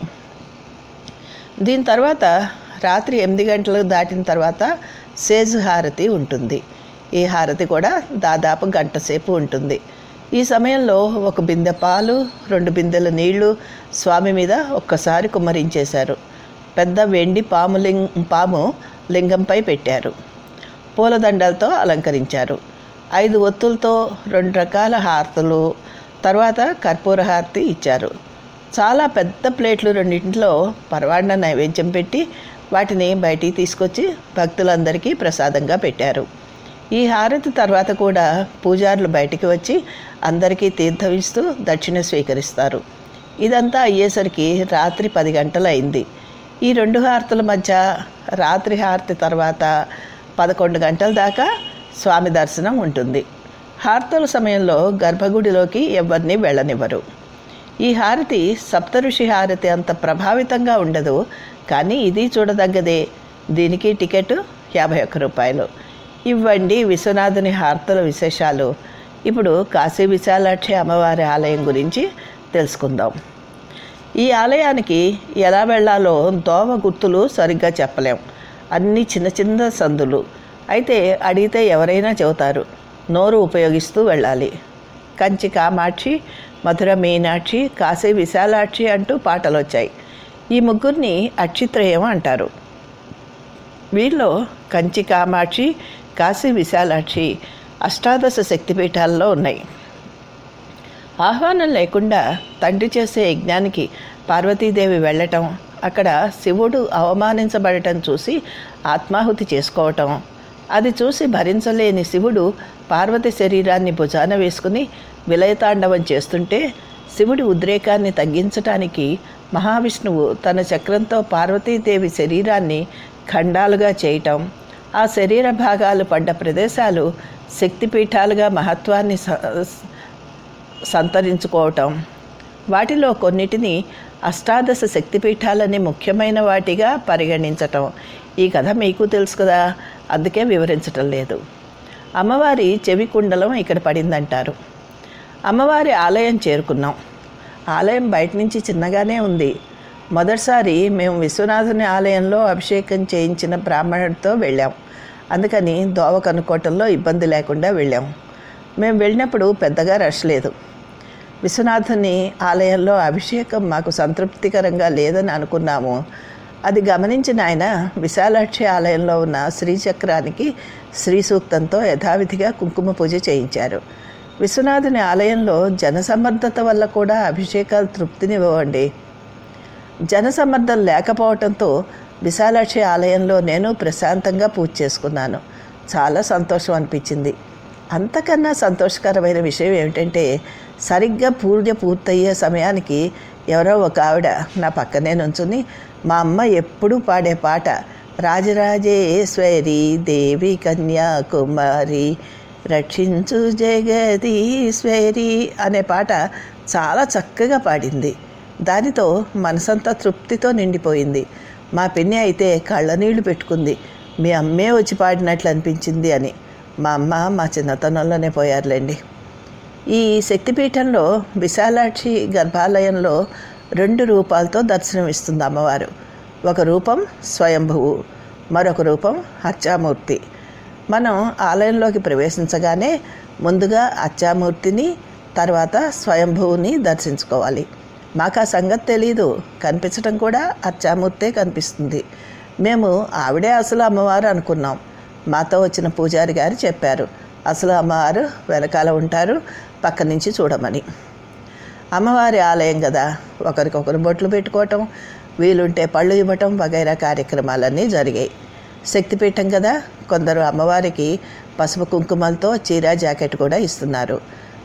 దీని తర్వాత రాత్రి ఎనిమిది గంటలు దాటిన తర్వాత సేజ్ హారతి ఉంటుంది. ఈ హారతి కూడా దాదాపు గంట సేపు ఉంటుంది. ఈ సమయంలో ఒక బిందె పాలు, రెండు బిందెల నీళ్లు స్వామి మీద ఒక్కసారి కుమ్మరించేశారు. పెద్ద వెండి పాము లింగ పాము లింగంపై పెట్టారు. పూలదండలతో అలంకరించారు. ఐదు ఒత్తులతో రెండు రకాల హారతులు, తర్వాత కర్పూర హారతి ఇచ్చారు. చాలా పెద్ద ప్లేట్లు రెండింటిలో పరవాడిన నైవేద్యం పెట్టి వాటిని బయటికి తీసుకొచ్చి భక్తులందరికీ ప్రసాదంగా పెట్టారు. ఈ హారతి తర్వాత కూడా పూజారులు బయటికి వచ్చి అందరికీ తీర్థం ఇస్తూ దక్షిణ స్వీకరిస్తారు. ఇదంతా అయ్యేసరికి రాత్రి పది గంటలు అయింది. ఈ రెండు హారతుల మధ్య రాత్రి హారతి తర్వాత పదకొండు గంటల దాకా స్వామి దర్శనం ఉంటుంది. హారతుల సమయంలో గర్భగుడిలోకి ఎవరిని వెళ్ళనివ్వరు. ఈ హారతి సప్తఋషి హారతి అంత ప్రభావితంగా ఉండదు, కానీ ఇది చూడదగ్గదే. దీనికి టికెట్ యాభై ఒక్క రూపాయలు. ఇవ్వండి విశ్వనాథుని హారతుల విశేషాలు. ఇప్పుడు కాశీ విశాలాక్షి అమ్మవారి ఆలయం గురించి తెలుసుకుందాం. ఈ ఆలయానికి ఎలా వెళ్ళాలో దోవ గుర్తులు సరిగ్గా చెప్పలేం. అన్నీ చిన్న చిన్న సందులు. అయితే అడిగితే ఎవరైనా చెబుతారు. నోరు ఉపయోగిస్తూ వెళ్ళాలి. కంచి కామాక్షి, మధుర మీనాక్షి, కాశీ విశాలాక్షి అంటూ పాటలు వచ్చాయి. ఈ ముగ్గురిని అక్షిత్రయం అంటారు. వీళ్ళు కంచి కామాక్షి, కాశీ విశాలాక్షి అష్టాదశ శక్తిపీఠాల్లో ఉన్నాయి. ఆహ్వానం లేకుండా తండ్రి చేసే యజ్ఞానికి పార్వతీదేవి వెళ్ళటం, అక్కడ శివుడు అవమానించబడటం చూసి ఆత్మాహుతి చేసుకోవటం, అది చూసి భరించలేని శివుడు పార్వతి శరీరాన్ని భుజాన వేసుకుని విలయతాండవం చేస్తుంటే శివుడి ఉద్రేకాన్ని తగ్గించటానికి మహావిష్ణువు తన చక్రంతో పార్వతీదేవి శరీరాన్ని ఖండాలుగా చేయటం, ఆ శరీర భాగాలు పడ్డ ప్రదేశాలు శక్తిపీఠాలుగా మహత్వాన్ని సంతరించుకోవటం, వాటిలో కొన్నిటిని అష్టాదశ శక్తిపీఠాలని ముఖ్యమైన వాటిగా పరిగణించటం. ఈ కథ మీకు తెలుసు కదా, అందుకే వివరించటం లేదు. అమ్మవారి చెవి కుండలం ఇక్కడ పడిందంటారు. అమ్మవారి ఆలయం చేరుకున్నాం. ఆలయం బయట నుంచి చిన్నగానే ఉంది. మొదటిసారి మేము విశ్వనాథుని ఆలయంలో అభిషేకం చేయించిన బ్రాహ్మణుడితో వెళ్ళాం. అందుకని దోవ కనుక్కోవటంలో ఇబ్బంది లేకుండా వెళ్ళాం. మేము వెళ్ళినప్పుడు పెద్దగా రష్ లేదు. విశ్వనాథుని ఆలయంలో అభిషేకం మాకు సంతృప్తికరంగా లేదని అనుకున్నాము. అది గమనించిన ఆయన విశాలాక్షి ఆలయంలో ఉన్న శ్రీచక్రానికి శ్రీ సూక్తంతో యథావిధిగా కుంకుమ పూజ చేయించారు. విశ్వనాథుని ఆలయంలో జనసమర్థత వల్ల కూడా అభిషేకాలు తృప్తినివ్వండి. జనసమర్థం లేకపోవడంతో విశాలాక్షి ఆలయంలో నేను ప్రశాంతంగా పూజ చేసుకున్నాను. చాలా సంతోషం అనిపించింది. అంతకన్నా సంతోషకరమైన విషయం ఏమిటంటే సరిగ్గా పూజ పూర్తయ్యే సమయానికి ఎవరో ఒక ఆవిడ నా పక్కనే నుంచుని మా అమ్మ ఎప్పుడూ పాడే పాట రాజరాజేశ్వరి దేవి కన్యాకుమారి రక్షించు జగదీశ్వరి అనే పాట చాలా చక్కగా పాడింది. దానితో మనసంతా తృప్తితో నిండిపోయింది. మా పిన్ని అయితే కళ్ళనీళ్లు పెట్టుకుంది. మీ అమ్మే వచ్చి పాడినట్లు అనిపించింది అని. మా అమ్మ మా చిన్నతనంలోనే పోయారులేండి. ఈ శక్తిపీఠంలో విశాలాక్షి గర్భాలయంలో రెండు రూపాలతో దర్శనమిస్తుంది అమ్మవారు. ఒక రూపం స్వయంభువు, మరొక రూపం అర్చామూర్తి. మనం ఆలయంలోకి ప్రవేశించగానే ముందుగా అర్చామూర్తిని, తర్వాత స్వయంభువుని దర్శించుకోవాలి. మాకు ఆ సంగతి తెలీదు. కనిపించడం కూడా అర్చామూర్తే కనిపిస్తుంది. మేము ఆవిడే అసలు అమ్మవారు అనుకున్నాం. మాతో వచ్చిన పూజారి గారు చెప్పారు అసలు అమ్మవారు వెనకాల ఉంటారు, పక్క నుంచి చూడమని. అమ్మవారి ఆలయం కదా, ఒకరికొకరు బొట్లు పెట్టుకోవటం, వీలుంటే పళ్ళు ఇవ్వటం వగైరా కార్యక్రమాలన్నీ జరిగాయి. శక్తిపీఠం కదా, కొందరు అమ్మవారికి పసుపు కుంకుమలతో చీర జాకెట్ కూడా ఇస్తున్నారు.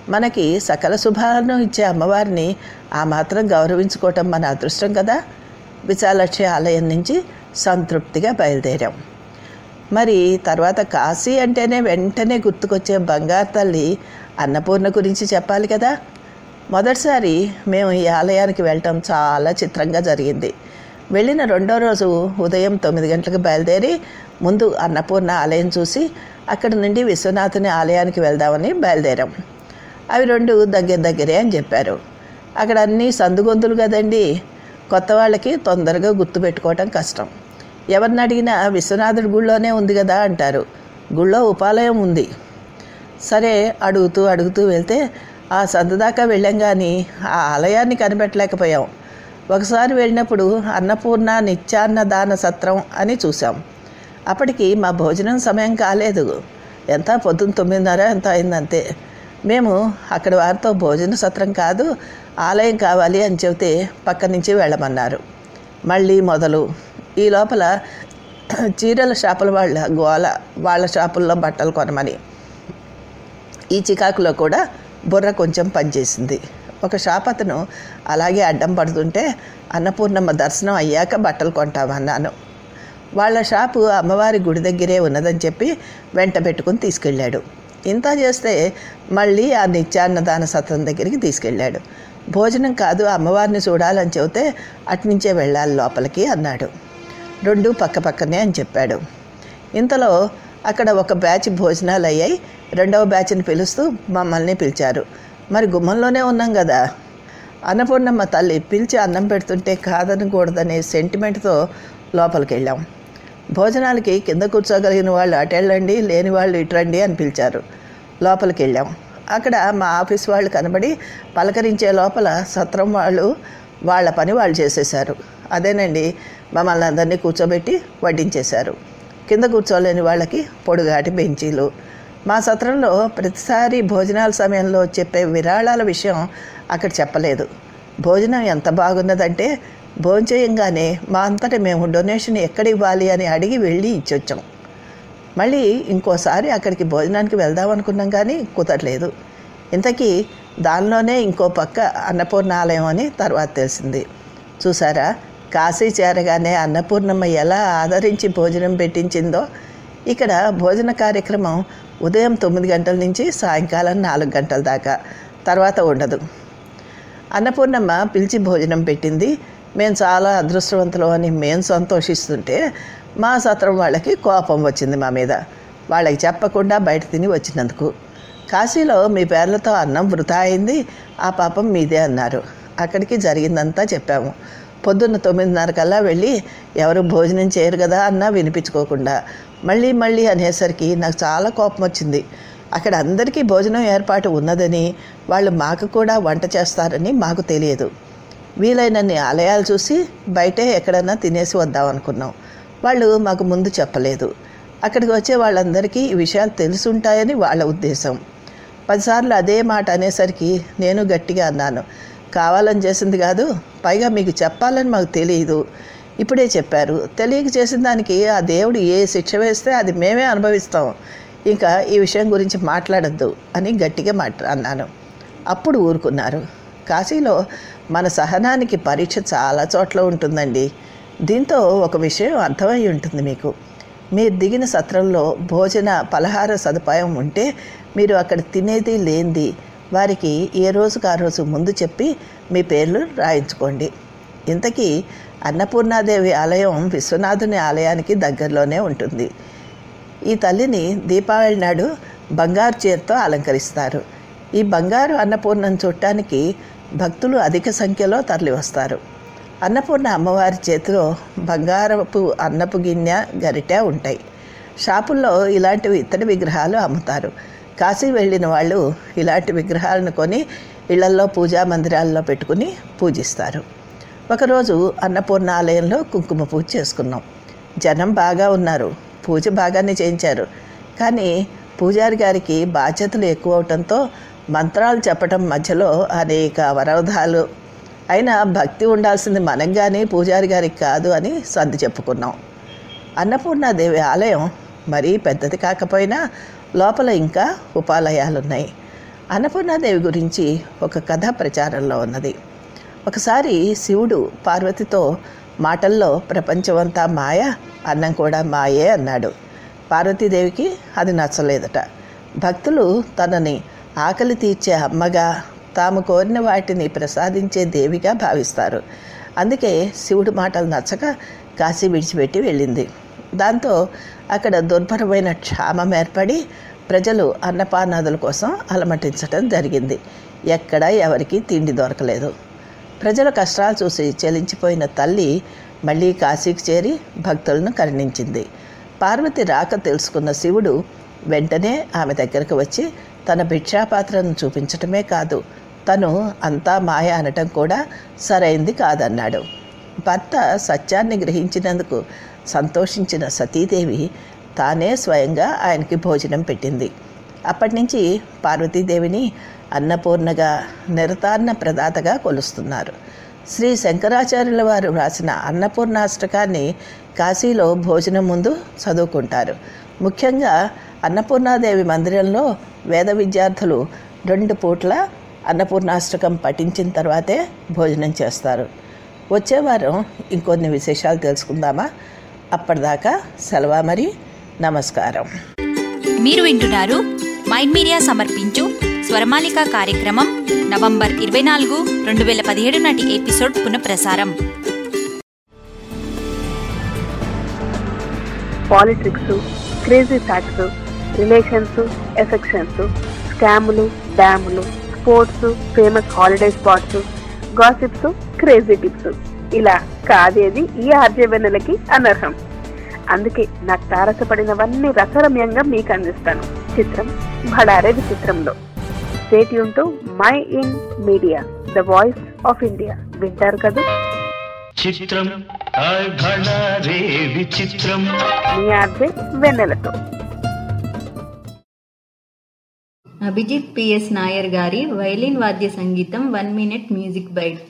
మనకి సకల శుభాలను ఇచ్చే అమ్మవారిని ఆ మాత్రం గౌరవించుకోవటం మన అదృష్టం కదా. విశాలాక్షి ఆలయం నుంచి సంతృప్తిగా బయలుదేరాం. మరి తర్వాత కాశీ అంటేనే వెంటనే గుర్తుకొచ్చే బంగారు తల్లి అన్నపూర్ణ గురించి చెప్పాలి కదా. మొదటిసారి మేము ఈ ఆలయానికి వెళ్ళటం చాలా చిత్రంగా జరిగింది. వెళ్ళిన రెండో రోజు ఉదయం తొమ్మిది గంటలకు బయలుదేరి ముందు అన్నపూర్ణ ఆలయం చూసి అక్కడి నుండి విశ్వనాథుని ఆలయానికి వెళ్దామని బయలుదేరాం. అవి రెండు దగ్గర దగ్గరే అని చెప్పారు. అక్కడ అన్నీ సందుగొంతులు కదండి, కొత్త వాళ్ళకి తొందరగా గుర్తుపెట్టుకోవటం కష్టం. ఎవరిని అడిగినా విశ్వనాథుడి గుళ్ళోనే ఉంది కదా అంటారు. గుళ్ళో ఉపాలయం ఉంది. సరే అడుగుతూ అడుగుతూ వెళ్తే ఆ సందు దాకా వెళ్ళాం కానీ ఆ ఆలయాన్ని కనిపెట్టలేకపోయాం. ఒకసారి వెళ్ళినప్పుడు అన్నపూర్ణ నిత్యాన్నదాన సత్రం అని చూసాం. అప్పటికి మా భోజనం సమయం కాలేదు. ఎంత పొద్దున్న తొమ్మిదిన్నర ఎంత అయిందంతే. మేము అక్కడ వారితో భోజన సత్రం కాదు ఆలయం కావాలి అని చెబితే పక్క నుంచి వెళ్ళమన్నారు. మళ్ళీ మొదలు. ఈ లోపల చీరల షాపుల వాళ్ళ గోల, వాళ్ళ షాపుల్లో బట్టలు కొనమని. ఈ చికాకులో కూడా బుర్ర కొంచెం పనిచేసింది. ఒక షాప్ అతను అలాగే అడ్డం పడుతుంటే అన్నపూర్ణమ్మ దర్శనం అయ్యాక బట్టలు కొంటామన్నాను. వాళ్ళ షాపు అమ్మవారి గుడి దగ్గరే ఉన్నదని చెప్పి వెంట పెట్టుకుని తీసుకెళ్ళాడు. ఇంత చేస్తే మళ్ళీ ఆ నిత్యాన్నదాన సత్రం దగ్గరికి తీసుకెళ్ళాడు. భోజనం కాదు అమ్మవారిని చూడాలని చెబితే అట్నుంచే వెళ్ళాలి లోపలికి అన్నాడు. రెండు పక్క పక్కనే అని చెప్పాడు. ఇంతలో అక్కడ ఒక బ్యాచ్ భోజనాలు అయ్యాయి. రెండవ బ్యాచ్ని పిలుస్తూ మమ్మల్ని పిలిచారు. మరి గుమ్మంలోనే ఉన్నాం కదా. అన్నపూర్ణమ్మ తల్లి పిలిచి అన్నం పెడుతుంటే కాదనకూడదనే సెంటిమెంట్తో లోపలికి వెళ్ళాం. భోజనాలకి కింద కూర్చోగలిగిన వాళ్ళు అటెళ్ళండి, లేని వాళ్ళు ఇటురండి అని పిలిచారు. లోపలికి వెళ్ళాం. అక్కడ మా ఆఫీస్ వాళ్ళు కనబడి పలకరించే లోపల సత్రం వాళ్ళు వాళ్ళ పని వాళ్ళు చేసేశారు. అదేనండి, మమ్మల్ని అందరినీ కూర్చోబెట్టి వడ్డించేశారు. కింద కూర్చోలేని వాళ్ళకి పొడుగాటి బెంచీలు. మా సత్రంలో ప్రతిసారి భోజనాల సమయంలో చెప్పే విరాళాల విషయం అక్కడ చెప్పలేదు. భోజనం ఎంత బాగున్నదంటే భోంచేయంగానే మా అంతటా మేము డొనేషన్ ఎక్కడ ఇవ్వాలి అని అడిగి వెళ్ళి ఇచ్చొచ్చాం. మళ్ళీ ఇంకోసారి అక్కడికి భోజనానికి వెళ్దాం అనుకున్నాం కానీ కుదరలేదు. ఇంతకీ దానిలోనే ఇంకో పక్క అన్నపూర్ణ ఆలయం అని తర్వాత తెలిసింది. చూసారా, కాశీ చేరగానే అన్నపూర్ణమ్మ ఎలా ఆదరించి భోజనం పెట్టించిందో. ఇక్కడ భోజన కార్యక్రమం ఉదయం తొమ్మిది గంటల నుంచి సాయంకాలం నాలుగు గంటల దాకా, తర్వాత ఉండదు. అన్నపూర్ణమ్మ పిలిచి భోజనం పెట్టింది. మేము చాలా అదృష్టవంతులు అని మేము సంతోషిస్తుంటే మా సత్రం వాళ్ళకి కోపం వచ్చింది మా మీద, వాళ్ళకి చెప్పకుండా బయట తిని వచ్చినందుకు. కాశీలో మీ పేర్లతో అన్నం వృధా అయింది, ఆ పాపం మీదే అన్నారు. అక్కడికి జరిగిందంతా చెప్పాము. పొద్దున్న తొమ్మిదిన్నర కల్లా వెళ్ళి ఎవరు భోజనం చేయరు కదా అన్నా వినిపించుకోకుండా మళ్ళీ మళ్ళీ అనేసరికి నాకు చాలా కోపం వచ్చింది. అక్కడ అందరికీ భోజనం ఏర్పాటు ఉన్నదని, వాళ్ళు మాకు కూడా వంట చేస్తారని మాకు తెలియదు. వీలైనన్ని ఆలయాలు చూసి బయటే ఎక్కడన్నా తినేసి వద్దామనుకున్నాం. వాళ్ళు మాకు ముందు చెప్పలేదు. అక్కడికి వచ్చే వాళ్ళందరికీ ఈ విషయాలు తెలుసుంటాయని వాళ్ళ ఉద్దేశం. పదిసార్లు అదే మాట అనేసరికి నేను గట్టిగా అన్నాను, కావాలని చేసింది కాదు, పైగా మీకు చెప్పాలని మాకు తెలియదు, ఇప్పుడే చెప్పారు, తెలియక చేసిన దానికి ఆ దేవుడు ఏ శిక్ష వేస్తే అది మేమే అనుభవిస్తాం, ఇంకా ఈ విషయం గురించి మాట్లాడద్దు అని గట్టిగా మాట అన్నాను. అప్పుడు ఊరుకున్నారు. కాశీలో మన సహనానికి పరీక్ష చాలా చోట్ల ఉంటుందండి. దీంతో ఒక విషయం అర్థమై ఉంటుంది మీకు. మీరు దిగిన సత్రంలో భోజన పలహార సదుపాయం ఉంటే మీరు అక్కడ తినేది లేనిది వారికి ఏ రోజుకు ఆ రోజు ముందు చెప్పి మీ పేర్లు రాయించుకోండి. ఇంతకీ అన్నపూర్ణాదేవి ఆలయం విశ్వనాథుని ఆలయానికి దగ్గరలోనే ఉంటుంది. ఈ తల్లిని దీపావళి నాడు బంగారు చీరతో అలంకరిస్తారు. ఈ బంగారు అన్నపూర్ణను చూడటానికి భక్తులు అధిక సంఖ్యలో తరలివస్తారు. అన్నపూర్ణ అమ్మవారి చేతిలో బంగారపు అన్నపు గిన్నె, గరిటె ఉంటాయి. షాపుల్లో ఇలాంటివి ఇత్తడి విగ్రహాలు అమ్ముతారు. కాశీ వెళ్ళిన వాళ్ళు ఇలాంటి విగ్రహాలను కొని ఇళ్లల్లో పూజా మందిరాల్లో పెట్టుకుని పూజిస్తారు. ఒకరోజు అన్నపూర్ణ ఆలయంలో కుంకుమ పూజ చేసుకున్నాం. జనం బాగా ఉన్నారు, పూజ బాగానే చేయించారు. కానీ పూజారి గారికి బాధ్యతలు ఎక్కువ అవటంతో మంత్రాలు చెప్పటం మధ్యలో అనేక అవరోధాలు. అయినా భక్తి ఉండాల్సింది మనం కానీ పూజారి గారికి కాదు అని సర్ది చెప్పుకున్నాం. అన్నపూర్ణాదేవి ఆలయం మరీ పెద్దది కాకపోయినా లోపల ఇంకా ఉపాలయాలున్నాయి. అన్నపూర్ణాదేవి గురించి ఒక కథ ప్రచారంలో ఉన్నది. ఒకసారి శివుడు పార్వతితో మాటల్లో ప్రపంచమంతా మాయ, అన్నం కూడా మాయే అన్నాడు. పార్వతీదేవికి అది నచ్చలేదట. భక్తులు తనని ఆకలి తీర్చే అమ్మగా, తాము కోరిన వాటిని ప్రసాదించే దేవిగా భావిస్తారు. అందుకే శివుడి మాటలు నచ్చక కాశీ విడిచిపెట్టి వెళ్ళింది. దాంతో అక్కడ దుర్భరమైన క్షామం ఏర్పడి ప్రజలు అన్నపానాదుల కోసం అలమటించడం జరిగింది. ఎక్కడ ఎవరికి తిండి దొరకలేదు. ప్రజల కష్టాలు చూసి చెలించిపోయిన తల్లి మళ్ళీ కాశీకి చేరి భక్తులను కరుణించింది. పార్వతి రాక తెలుసుకున్న శివుడు వెంటనే ఆమె దగ్గరకు వచ్చి తన భిక్షాపాత్రను చూపించటమే కాదు, తను అంతా మాయ అనటం కూడా సరైంది కాదన్నాడు. భర్త సత్యాన్ని గ్రహించినందుకు సంతోషించిన సతీదేవి తానే స్వయంగా ఆయనకి భోజనం పెట్టింది. అప్పటి నుంచి పార్వతీదేవిని అన్నపూర్ణగా, నిరతాన్న ప్రదాతగా కొలుస్తున్నారు. శ్రీ శంకరాచార్యుల వారు రాసిన అన్నపూర్ణాష్టకాన్ని కాశీలో భోజనం ముందు చదువుకుంటారు. ముఖ్యంగా అన్నపూర్ణాదేవి మందిరంలో వేద విద్యార్థులు రెండు పూట్ల అన్నపూర్ణాష్టకం పఠించిన తర్వాతే భోజనం చేస్తారు. వచ్చే వారం ఇంకొన్ని విశేషాలు తెలుసుకుందామా? అప్పటిదాకా సెలవు మరి. నమస్కారం. మీరు వింటున్నారు మైండ్ మీడియా సమర్పించు స్వరమాలిక కార్యక్రమం నవంబర్ ఇరవై నాలుగు రెండు వేల పదిహేడు నాటి ఎపిసోడ్ పునఃప్రసారం. Politics, crazy facts, relations, affections, స్కాములు, డ్యాములు, sports, famous holiday spots, gossips, crazy tips, ఇలా కాదేది ఈ ఆర్జవెన్నెలకి అనర్హం. అందుకే నాకు తారసపడినవన్నీ రసరమ్యంగా మీకు అందిస్తాను. చిత్రం భడారే విచిత్రంలో. Stay tune to mind media, the voice of India. వింటారు కదా? చిత్రం విచిత్రం మీ ఆర్జే వెన్నెలతో. అభిజిత్ పిఎస్ నాయర్ గారి వైలిన్ వాద్య సంగీతం one minute music bite.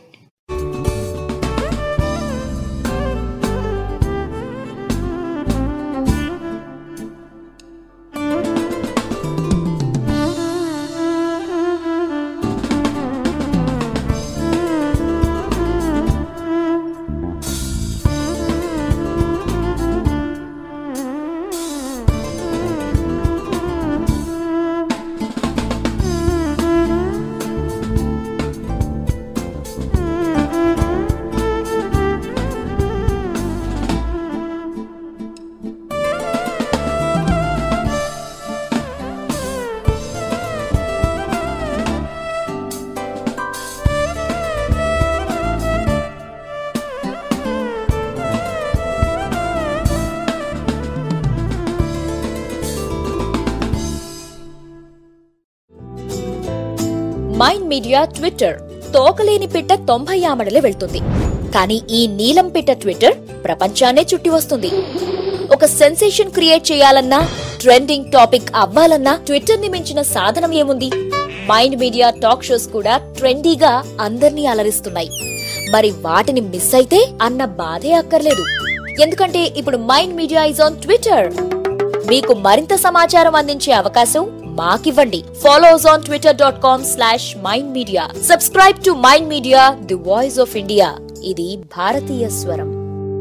Mind media Twitter. తోకలేని పిట్ట తొంభై ఆమడలే వెళ్తుంది, కానీ ఈ నీలం పిట్ట ట్విట్టర్ ప్రపంచాన్నే చుట్టి వస్తుంది. ఒక సెన్సేషన్ క్రియేట్ చేయాలన్నా, ట్రెండింగ్ టాపిక్ అవ్వాలన్నా ట్విట్టర్ ని మించిన సాధనం ఏముంది? మైండ్ మీడియా టాక్ షోస్ కూడా ట్రెండీగా అందర్నీ అలరిస్తున్నాయి. మరి వాటిని మిస్ అయితే అన్న బాధే అక్కర్లేదు. ఎందుకంటే ఇప్పుడు mind media is on Twitter. మీకు మరింత సమాచారం అందించే అవకాశం మాకివ్వండి. Follow us on Twitter dot com slash mind media. Subscribe to mind media, the voice of India. ఇది భారతీయ స్వరం.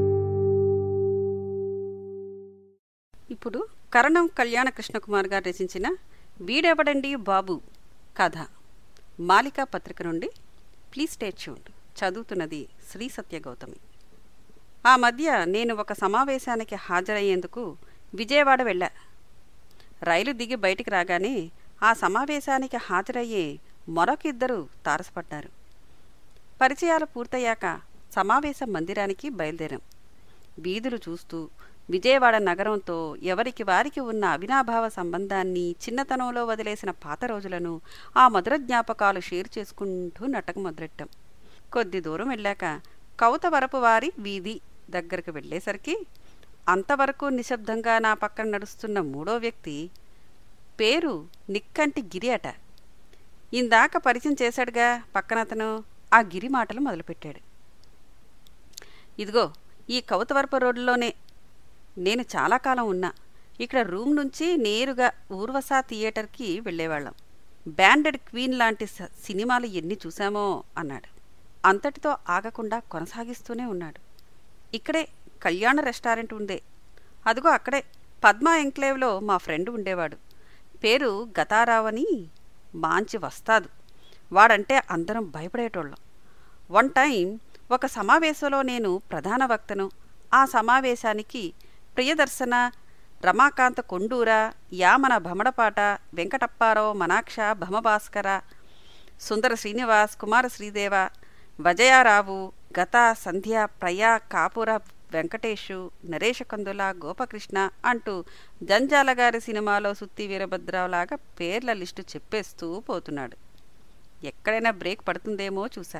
ఇప్పుడు కరణం కళ్యాణ కృష్ణకుమార్ గారు రచించిన వీడెవడండి బాబు కథ మాలికా పత్రిక నుండి. Please stay tuned. చదువుతున్నది శ్రీ సత్య గౌతమి. ఆ మధ్య నేను ఒక సమావేశానికి హాజరయ్యేందుకు విజయవాడ వెళ్ళా. రైలు దిగి బయటికి రాగానే ఆ సమావేశానికి హాజరయ్యే మరొక ఇద్దరు తారసపడ్డారు. పరిచయాలు పూర్తయ్యాక సమావేశ మందిరానికి బయలుదేరాం. వీధులు చూస్తూ విజయవాడ నగరంతో ఎవరికి వారికి ఉన్న అవినాభావ సంబంధాన్ని, చిన్నతనంలో వదిలేసిన పాత రోజులను, ఆ మధుర జ్ఞాపకాలు షేర్ చేసుకుంటూ నటక మొదలెట్టాం. కొద్ది దూరం వెళ్ళాక కౌతవరపు వారి వీధి దగ్గరకు వెళ్ళేసరికి అంతవరకు నిశ్శబ్దంగా నా పక్కన నడుస్తున్న మూడో వ్యక్తి పేరు నిక్కంటి గిరి అట. ఇందాక పరిచయం చేశాడుగా పక్కనతను, ఆ గిరి మాటలు మొదలుపెట్టాడు. ఇదిగో ఈ కౌతవరపు రోడ్డులోనే నేను చాలా కాలం ఉన్నా. ఇక్కడ రూమ్ నుంచి నేరుగా ఊర్వశ థియేటర్కి వెళ్ళేవాళ్ళం. బ్యాండెడ్ క్వీన్ లాంటి సినిమాలు ఎన్ని చూశామో అన్నాడు. అంతటితో ఆగకుండా కొనసాగిస్తూనే ఉన్నాడు. ఇక్కడే కళ్యాణ రెస్టారెంట్ ఉందే, అదిగో అక్కడే పద్మా ఎంక్లేవ్లో మా ఫ్రెండ్ ఉండేవాడు. పేరు గతారావు అని, మాంచి వస్తాదు. వాడంటే అందరం భయపడేటోళ్ళం. వన్ టైం ఒక సమావేశంలో నేను ప్రధాన వక్తను. ఆ సమావేశానికి ప్రియదర్శన, రమాకాంత కొండూర, యామన భమడపాట, వెంకటప్పారావు, మనాక్ష, భమభాస్కర, సుందర శ్రీనివాస్, కుమార శ్రీదేవ, వజయారావు, గత, సంధ్య, ప్రయా, కాపుర వెంకటేషు, నరేష కందుల, గోపకృష్ణ అంటూ జంజాలగారి సినిమాలో సుత్తి వీరభద్రరావులాగా పేర్ల లిస్టు చెప్పేస్తూ పోతున్నాడు. ఎక్కడైనా బ్రేక్ పడుతుందేమో చూశా.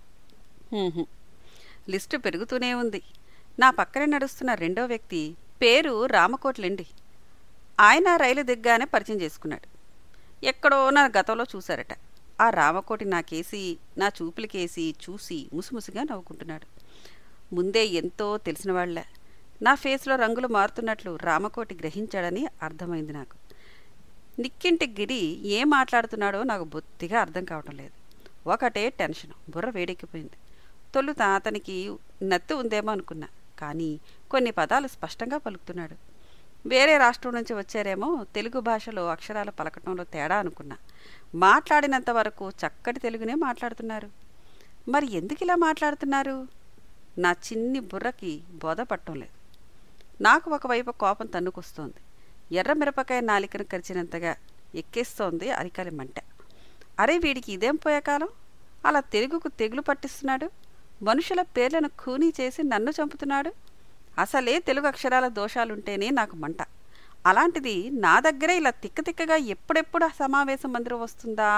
లిస్టు పెరుగుతూనే ఉంది. నా పక్కనే నడుస్తున్న రెండో వ్యక్తి పేరు రామకోట్లండి. ఆయన రైలు దిగ్గానే పరిచయం చేసుకున్నాడు. ఎక్కడో నా గతంలో చూశారట. ఆ రామకోటి నాకేసి, నా చూపులకేసి చూసి ముసిముసిగా నవ్వుకుంటున్నాడు. ముందే ఎంతో తెలిసినవాళ్లే. నా ఫేస్లో రంగులు మారుతున్నట్లు రామకోటి గ్రహించాడని అర్థమైంది నాకు. నిక్కింటి గిరి ఏం మాట్లాడుతున్నాడో నాకు బొత్తిగా అర్థం కావటం లేదు. ఒకటే టెన్షన్, బుర్ర వేడెక్కిపోయింది. తొలుత అతనికి నత్తి ఉందేమో అనుకున్నా, కానీ కొన్ని పదాలు స్పష్టంగా పలుకుతున్నాడు. వేరే రాష్ట్రం నుంచి వచ్చారేమో, తెలుగు భాషలో అక్షరాలు పలకటంలో తేడా అనుకున్నా. మాట్లాడినంత వరకు చక్కటి తెలుగునే మాట్లాడుతున్నారు. మరి ఎందుకు ఇలా మాట్లాడుతున్నారు? నా చిన్ని బుర్రకి బోధపట్టం లేదు. నాకు ఒకవైపు కోపం తన్నుకొస్తోంది. ఎర్ర మిరపకాయ నాలికను కరిచినంతగా ఎక్కేస్తోంది అరికాలి మంట. అరే, వీడికి ఇదేం పోయే కాలం? అలా తెలుగుకు తెగులు పట్టిస్తున్నాడు. మనుషుల పేర్లను ఖూనీ చేసి నన్ను చంపుతున్నాడు. అసలే తెలుగు అక్షరాల దోషాలుంటేనే నాకు మంట. అలాంటిది నా దగ్గరే ఇలా తిక్కతిక్కగా ఎప్పుడెప్పుడు సమావేశం మందిరం వస్తుందా,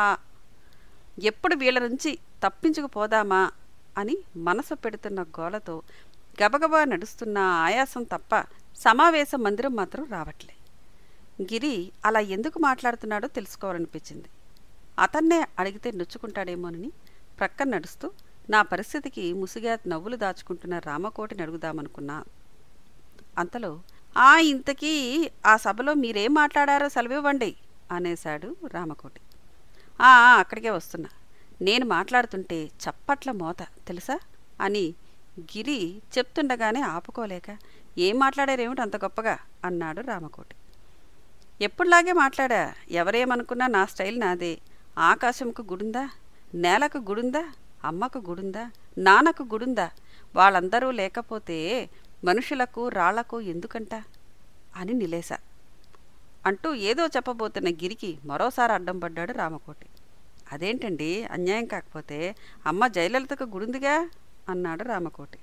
ఎప్పుడు వీళ్ళ నుంచి తప్పించుకుపోదామా అని మనసు పెడుతున్న గోలతో గబగబా నడుస్తున్న ఆయాసం తప్ప సమావేశ మందిరం మాత్రం రావట్లే. గిరి అలా ఎందుకు మాట్లాడుతున్నాడో తెలుసుకోవాలనిపించింది. అతన్నే అడిగితే నొచ్చుకుంటాడేమోనని ప్రక్కన నడుస్తూ నా పరిస్థితికి ముసిగా నవ్వులు దాచుకుంటున్న రామకోటిని అడుగుదామనుకున్నా. అంతలో, ఆ ఇంతకీ ఆ సభలో మీరేం మాట్లాడారో సెలవివ్వండి అనేశాడు రామకోటి. ఆ అక్కడికే వస్తున్నా. నేను మాట్లాడుతుంటే చప్పట్ల మోత తెలుసా అని గిరి చెప్తుండగానే ఆపుకోలేక, ఏం మాట్లాడారేమిటి అంత గొప్పగా అన్నాడు రామకోటి. ఎప్పుడులాగే మాట్లాడా. ఎవరేమనుకున్నా నా స్టైల్ నాదే. ఆకాశంకు గుడుందా, నేలకు గుడుందా, అమ్మకు గుడుందా, నాన్నకు గుడుందా, వాళ్ళందరూ లేకపోతే మనుషులకు రాళ్లకు ఎందుకంట అని నిలేశా అంటూ ఏదో చెప్పబోతున్న గిరికి మరోసారి అడ్డం పడ్డాడు రామకోటి. అదేంటండి, అన్యాయం కాకపోతే అమ్మ జయలలితకు గుడుందిగా అన్నాడు రామకోటి.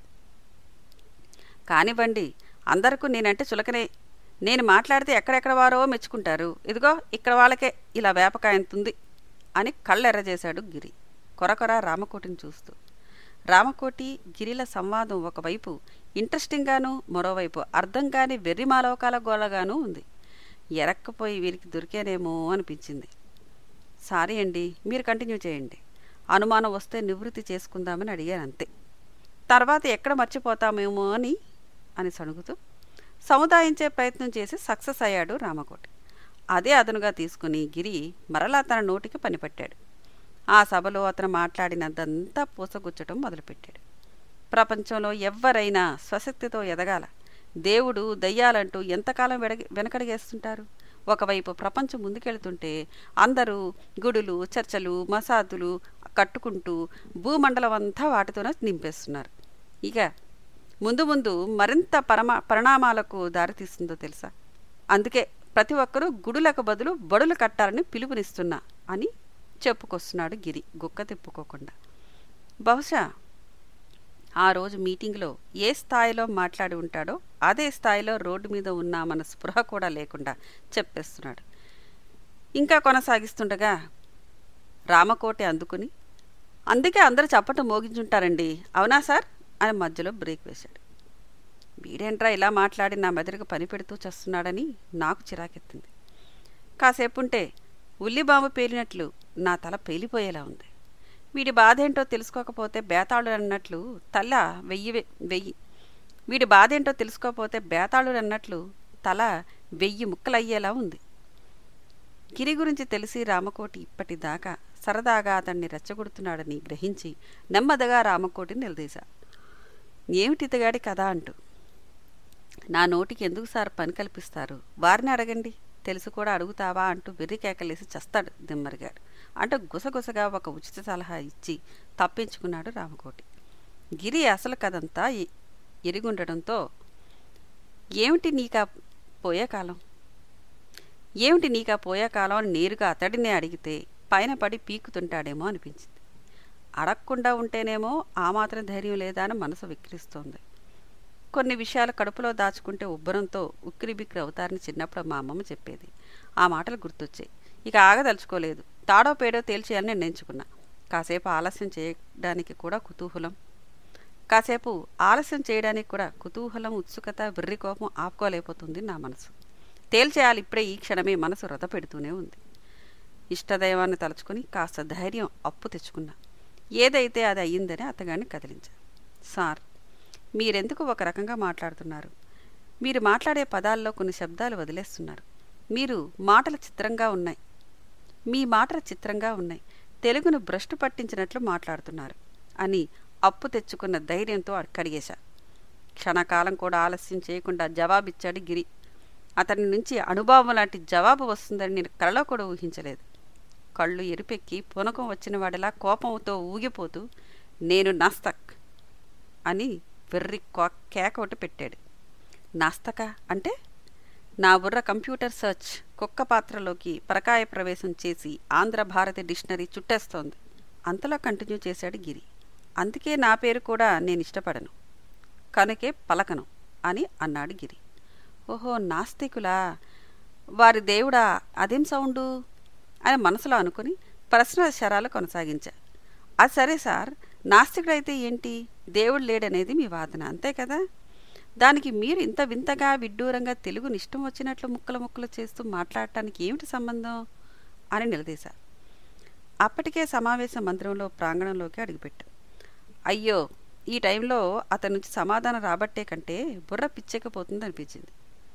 కానివ్వండి, అందరికీ నేనంటే చులకనే. నేను మాట్లాడితే ఎక్కడెక్కడ వారో మెచ్చుకుంటారు. ఇదిగో ఇక్కడ వాళ్ళకే ఇలా వేపకాయంతుంది అని కళ్ళెర్రజేశాడు గిరి కొరకొర రామకోటిని చూస్తూ. రామకోటి గిరిల సంవాదం ఒకవైపు ఇంట్రెస్టింగ్గాను, మరోవైపు అర్థం కాని వెర్రిమాలోకాల గోలగానూ ఉంది. ఎరక్కపోయి వీరికి దొరికేనేమో అనిపించింది. సారీ అండి, మీరు కంటిన్యూ చేయండి. అనుమానం వస్తే నివృత్తి చేసుకుందామని అడిగానంతే. తర్వాత ఎక్కడ మర్చిపోతామేమో అని అని సణుగుతూ సముదాయించే ప్రయత్నం చేసి సక్సెస్ అయ్యాడు రామకోటి. అదే అదనుగా తీసుకుని గిరి మరలా తన నోటికి పనిపట్టాడు. ఆ సభలో అతను మాట్లాడినంతంతా పూసగుచ్చటం మొదలుపెట్టాడు. ప్రపంచంలో ఎవ్వరైనా స్వశక్తితో ఎదగాల, దేవుడు దయ్యాలంటూ ఎంతకాలం వెడ వెనకడిగేస్తుంటారు? ఒకవైపు ప్రపంచం ముందుకెళ్తుంటే అందరూ గుడులు, చర్చలు, మసాదులు కట్టుకుంటూ భూమండలం అంతా వాటితోనే నింపేస్తున్నారు. ఇక ముందు ముందు మరింత పరమా పరిణామాలకు దారితీస్తుందో తెలుసా? అందుకే ప్రతి ఒక్కరూ గుడులకు బదులు బడులు కట్టాలని పిలుపునిస్తున్నా అని చెప్పుకొస్తున్నాడు గిరి గుక్క తిప్పుకోకుండా. బహుశా ఆ రోజు మీటింగ్లో ఏ స్థాయిలో మాట్లాడి ఉంటాడో అదే స్థాయిలో రోడ్డు మీద ఉన్నామన్న స్పృహ కూడా లేకుండా చెప్పేస్తున్నాడు. ఇంకా కొనసాగిస్తుండగా రామకోటి అందుకుని, అందుకే అందరూ చప్పట మోగించుంటారండి, అవునా సార్ అని మధ్యలో బ్రేక్ వేశాడు. వీడేంట్రా ఇలా మాట్లాడి నా మెదడుకు పని పెడుతూ చేస్తున్నాడని నాకు చిరాకెత్తింది. కాసేపుంటే ఉల్లిబాంబు పేలినట్లు నా తల పేలిపోయేలా ఉంది. వీడి బాధేంటో తెలుసుకోకపోతే బేతాళుడు అన్నట్లు తల వెయ్యి వెయ్యి వీడి బాధేంటో తెలుసుకోకపోతే బేతాళుడు అన్నట్లు తల వెయ్యి ముక్కలయ్యేలా ఉంది. గిరి గురించి తెలిసి రామకోటి ఇప్పటిదాకా సరదాగా అతన్ని రెచ్చగొడుతున్నాడని గ్రహించి నెమ్మదిగా రామకోటిని నిలదీశా. ఏమిటితగాడి కథ అంటూ. నా నోటికి ఎందుకు సార్ పని కల్పిస్తారు, వారిని అడగండి, తెలుసు కూడా అడుగుతావా అంటూ వెర్రి కేకలేసి చస్తాడు దిమ్మరిగాడు అంటూ గుసగుసగా ఒక ఉచిత సలహా ఇచ్చి తప్పించుకున్నాడు రామకోటి. గిరి అసలు కథంతా ఎరిగుండడంతో ఏమిటి నీకా పోయే కాలం ఏమిటి నీకా పోయే కాలం అని నేరుగా అతడినే అడిగితే పైన పడి పీకుతుంటాడేమో అనిపించింది. అడగకుండా ఉంటేనేమో ఆ మాత్రం ధైర్యం లేదా అని మనసు విక్రిస్తోంది. కొన్ని విషయాలు కడుపులో దాచుకుంటే ఉబ్బరంతో ఉక్కిరి బిక్కిరి అవుతారని చిన్నప్పుడు మా అమ్మమ్మ చెప్పేది. ఆ మాటలు గుర్తొచ్చాయి. ఇక ఆగదలుచుకోలేదు. తాడో పేడో తేల్చేయాలని నిర్ణయించుకున్నా. కాసేపు ఆలస్యం చేయడానికి కూడా కుతూహలం కాసేపు ఆలస్యం చేయడానికి కూడా కుతూహలం, ఉత్సుకత, వెర్రి కోపం ఆపుకోలేకపోతుంది నా మనసు. తేల్చేయాలి ఇప్పుడే, ఈ క్షణమే మనసు రథ పెడుతూనే ఉంది. ఇష్టదైవాన్ని తలుచుకుని కాస్త ధైర్యం అప్పు తెచ్చుకున్నా. ఏదైతే అది అయ్యిందని అతగాన్ని కదిలించా. సార్, మీరెందుకు ఒక రకంగా మాట్లాడుతున్నారు? మీరు మాట్లాడే పదాల్లో కొన్ని శబ్దాలు వదిలేస్తున్నారు. మీరు మాటలు చిత్రంగా ఉన్నాయి మీ మాటలు చిత్రంగా ఉన్నాయి తెలుగును భ్రష్టు పట్టించినట్లు మాట్లాడుతున్నారు అని అప్పు తెచ్చుకున్న ధైర్యంతో కడిగేశా. క్షణకాలం కూడా ఆలస్యం చేయకుండా జవాబిచ్చాడు గిరి. అతని నుంచి అనుభవం లాంటి జవాబు వస్తుందని నేను కలలో కూడా ఊహించలేదు. కళ్ళు ఎరుపెక్కి పునకం వచ్చిన వాడిలా కోపంతో ఊగిపోతూ నేను నాస్తక్ అని వెర్రి కేక ఒకటి పెట్టాడు. నాస్తక అంటే? నా బుర్ర కంప్యూటర్ సెర్చ్ కుక్క పాత్రలోకి పరకాయ ప్రవేశం చేసి ఆంధ్ర భారతి డిక్షనరీ చుట్టేస్తోంది. అంతలో కంటిన్యూ చేశాడు గిరి. అందుకే నా పేరు కూడా నేను ఇష్టపడను, కనుకే పలకను అని అన్నాడు గిరి. ఓహో, నాస్తికులా? వారి దేవుడా, అదేం సౌండు అని మనసులో అనుకుని ప్రశ్న శరాలు కొనసాగించా. అది సరే సార్, నాస్తికుడైతే ఏంటి? దేవుడు లేడనేది మీ వాదన, అంతే కదా? దానికి మీరు ఇంత వింతగా విడ్డూరంగా తెలుగుని ఇష్టం వచ్చినట్లు ముక్కలు ముక్కలు చేస్తూ మాట్లాడటానికి ఏమిటి సంబంధం అని నిలదీశా. అప్పటికే సమావేశ మందిరంలో ప్రాంగణంలోకి అడుగుపెట్టా. అయ్యో, ఈ టైంలో అతని నుంచి సమాధానం రాబట్టే కంటే బుర్ర పిచ్చెక్కిపోతుంది అనిపించింది.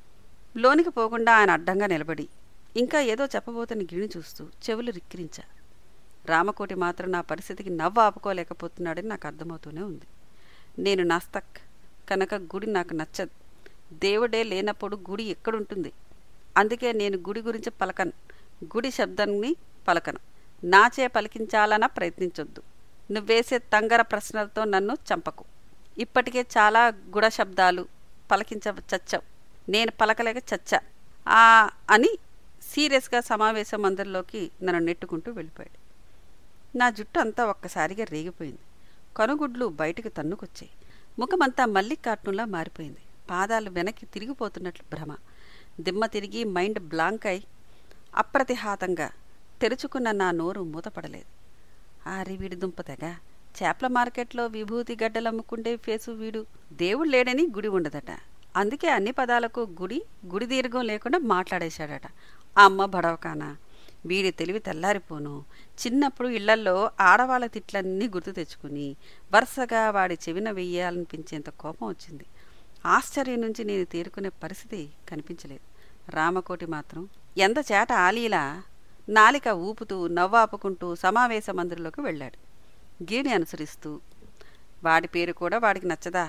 లోనికి పోకుండా ఆయన అడ్డంగా నిలబడి ఇంకా ఏదో చెప్పబోతున్న గిరిని చూస్తూ చెవులు రిక్కిరించా. రామకోటి మాత్రం నా పరిస్థితికి నవ్వు ఆపుకోలేకపోతున్నాడని నాకు అర్థమవుతూనే ఉంది. నేను నాస్తక్ కనుక గుడి నాకు నచ్చదు. దేవుడే లేనప్పుడు గుడి ఎక్కడుంటుంది? అందుకే నేను గుడి గురించి పలకను, గుడి శబ్దాన్ని పలకను. నాచే పలికించాలన్నా ప్రయత్నించొద్దు. నువ్వేసే తంగర ప్రశ్నలతో నన్ను చంపకు. ఇప్పటికే చాలా గుడ శబ్దాలు పలకించ చచ్చావు, నేను పలకలేక చచ్చా ఆ అని సీరియస్గా సమావేశం అందరిలోకి నన్ను నెట్టుకుంటూ వెళ్ళిపోయాడు. నా జుట్టు అంతా ఒక్కసారిగా రేగిపోయింది. కనుగుడ్లు బయటికి తన్నుకొచ్చాయి. ముఖమంతా మల్లి కార్టూన్లా మారిపోయింది. పాదాలు వెనక్కి తిరిగిపోతున్నట్లు భ్రమ. దిమ్మ తిరిగి మైండ్ బ్లాంక్ అయి అప్రతిహాతంగా తెరుచుకున్న నా నోరు మూతపడలేదు. ఆరి వీడి దుంపతెగా, చేపల మార్కెట్లో విభూతి గడ్డలు అమ్ముకుంటే ఫేసు వీడు. దేవుడు లేడని గుడి ఉండదట, అందుకే అన్ని పదాలకు గుడి గుడి దీర్ఘం లేకుండా మాట్లాడేశాడట. ఆ అమ్మ బడవకానా, వీడి తెలివి తెల్లారిపోను. చిన్నప్పుడు ఇళ్లల్లో ఆడవాళ్ళ తిట్లన్నీ గుర్తు తెచ్చుకుని వరుసగా వాడి చెవిన వెయ్యాలనిపించేంత కోపం వచ్చింది. ఆశ్చర్యం నుంచి నేను తేరుకునే పరిస్థితి కనిపించలేదు. రామకోటి మాత్రం ఎంత చేట ఆలీలా నాలిక ఊపుతూ నవ్వాపుకుంటూ సమావేశ మందిరంలోకి వెళ్ళాడు. గిరిని అనుసరిస్తూ, వాడి పేరు కూడా వాడికి నచ్చదా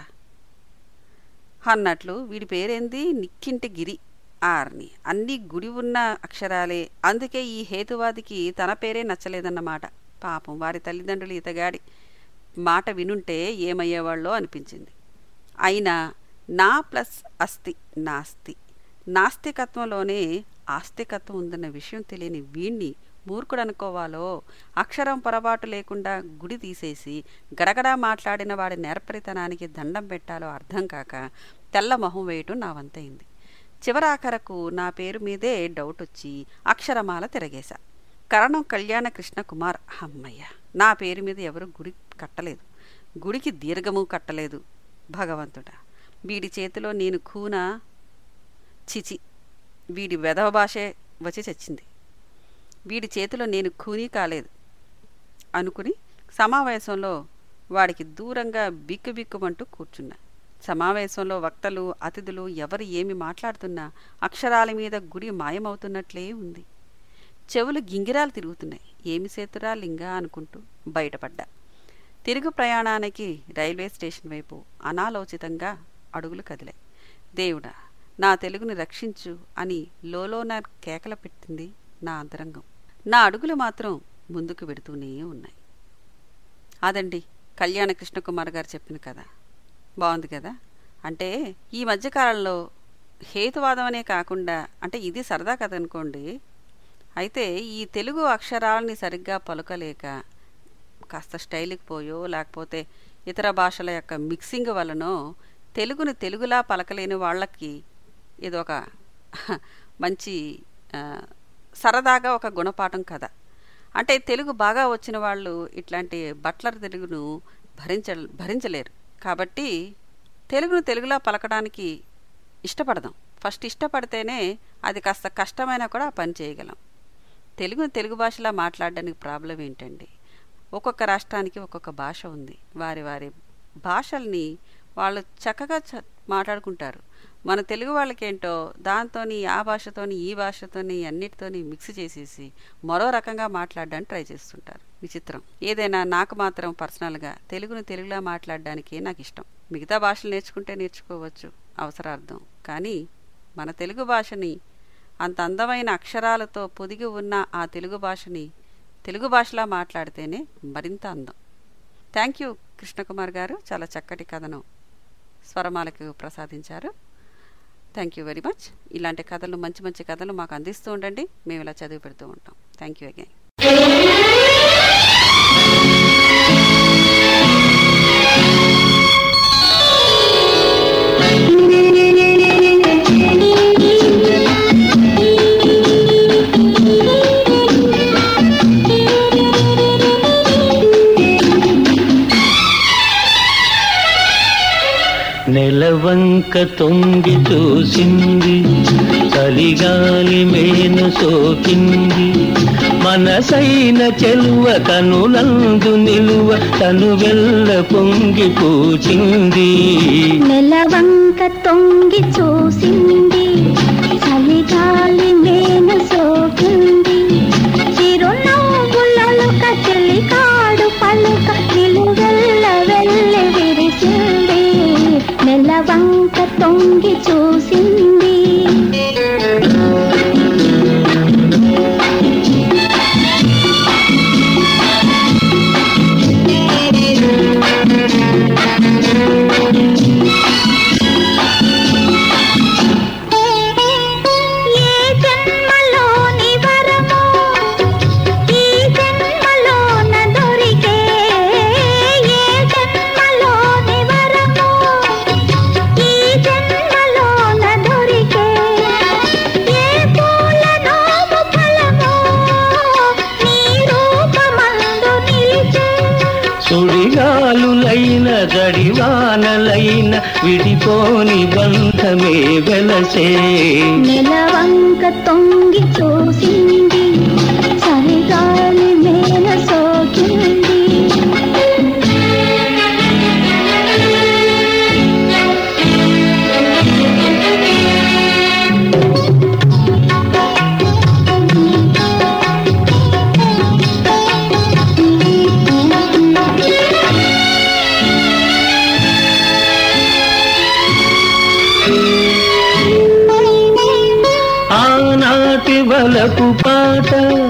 అన్నట్లు వీడి పేరేంది, నిక్కింటి గిరి ఆర్ని, అన్నీ గుడి ఉన్న అక్షరాలే. అందుకే ఈ హేతువాదికి తన పేరే నచ్చలేదన్నమాట. పాపం వారి తల్లిదండ్రులు ఇతగాడి మాట వినుంటే ఏమయ్యేవాళ్ళో అనిపించింది. అయినా నా ప్లస్ అస్తి నాస్తి, నాస్తికత్వంలోనే ఆస్తికత్వం ఉందన్న విషయం తెలియని వీణ్ణి మూర్ఖుడు అనుకోవాలో, అక్షరం పొరపాటు లేకుండా గుడి తీసేసి గడగడా మాట్లాడిన వాడి నేర్పరితనానికి దండం పెట్టాలో అర్థం కాక తెల్ల మొహం వేయటం నా వంతైంది. చివరాఖరకు నా పేరు మీదే డౌట్ వచ్చి అక్షరమాల తిరగేశా. కరణం కళ్యాణ కృష్ణ కుమార్. అమ్మయ్య, నా పేరు మీద ఎవరు గుడి కట్టలేదు, గుడికి దీర్ఘము కట్టలేదు. భగవంతుడా, వీడి చేతిలో నేను ఖూనా, చిచి, వీడి వెధవ భాషే వచ్చి చచ్చింది. వీడి చేతిలో నేను ఖూనీ కాలేదు అనుకుని సమావేశంలో వాడికి దూరంగా బిక్కు బిక్కుమంటూ కూర్చున్నా. సమావేశంలో వక్తలు అతిథులు ఎవరు ఏమి మాట్లాడుతున్నా అక్షరాల మీద గుడి మాయమవుతున్నట్లే ఉంది. చెవులు గింగిరాలు తిరుగుతున్నాయి. ఏమి సేతురా లింగా అనుకుంటూ బయటపడ్డా. తిరుగు ప్రయాణానికి రైల్వే స్టేషన్ వైపు అనాలోచితంగా అడుగులు కదిలాయి. దేవుడా, నా తెలుగుని రక్షించు అని లోలోన కేకల పెట్టింది నా అంతరంగం. నా అడుగులు మాత్రం ముందుకు వెడుతూనే ఉన్నాయి. అదండి కళ్యాణ కృష్ణకుమార్ గారు చెప్పిన కథ. బాగుంది కదా. అంటే ఈ మధ్యకాలంలో హేతువాదం అనే కాకుండా, అంటే ఇది సరదా కథ అనుకోండి, అయితే ఈ తెలుగు అక్షరాలని సరిగ్గా పలుకలేక కాస్త స్టైల్కి పోయో లేకపోతే ఇతర భాషల యొక్క మిక్సింగ్ వలనో తెలుగుని తెలుగులా పలకలేని వాళ్ళకి ఇదొక మంచి సరదాగా ఒక గుణపాఠం కథ. అంటే తెలుగు బాగా వచ్చిన వాళ్ళు ఇట్లాంటి బట్లర్ తెలుగును భరించ భరించలేరు కాబట్టి తెలుగును తెలుగులా పలకడానికి ఇష్టపడదాం. ఫస్ట్ ఇష్టపడితేనే అది కాస్త కష్టమైనా కూడా ఆ పని చేయగలం. తెలుగును తెలుగు భాషలా మాట్లాడడానికి ప్రాబ్లం ఏంటండి? ఒక్కొక్క రాష్ట్రానికి ఒక్కొక్క భాష ఉంది. వారి వారి భాషల్ని వాళ్ళు చక్కగా చ మాట్లాడుకుంటారు. మన తెలుగు వాళ్ళకేంటో దాంతోని ఆ భాషతోని ఈ భాషతోని అన్నిటితోని మిక్స్ చేసేసి మరో రకంగా మాట్లాడడానికి ట్రై చేస్తుంటారు. విచిత్రం. ఏదైనా నాకు మాత్రం పర్సనల్గా తెలుగును తెలుగులా మాట్లాడడానికే నాకు ఇష్టం. మిగతా భాషలు నేర్చుకుంటే నేర్చుకోవచ్చు అవసరార్థం, కానీ మన తెలుగు భాషని అంత అందమైన అక్షరాలతో పొదిగి ఉన్న ఆ తెలుగు భాషని తెలుగు భాషలా మాట్లాడితేనే మరింత అందం. థ్యాంక్ యూ కృష్ణకుమార్ గారు, చాలా చక్కటి కథను స్వరమాలకు ప్రసాదించారు. Thank you very much. ఇలాంటి కథలు, మంచి మంచి కథలు మాకు అందిస్తూ ఉండండి. మేము ఇలా చదివి పెడుతూ ఉంటాం. Thank you again. నెలవంక తొంగి చూసింది, చలిగాలి మేను సోకింది, మనసైన చెలువ కనులందు నిలువ తను వెళ్ళ పొంగి పూచింది. నెలవంక తొంగి చూసింది, చలిగాలి మేను సోకింది, చిరునవ్వులొలుక చెలికాడు పలుక నిలువెల్ల వెళ్ళి విరిసింది. నెలవంక తొంగి చూసింది. సుడిగాలులైన జడివానలైన విడిపోని బంధమే వెలసే. నెలవంక తొంగి చూసింది, చలిగాలి మేన సోకింది. ఆనాటి వలపు పాట,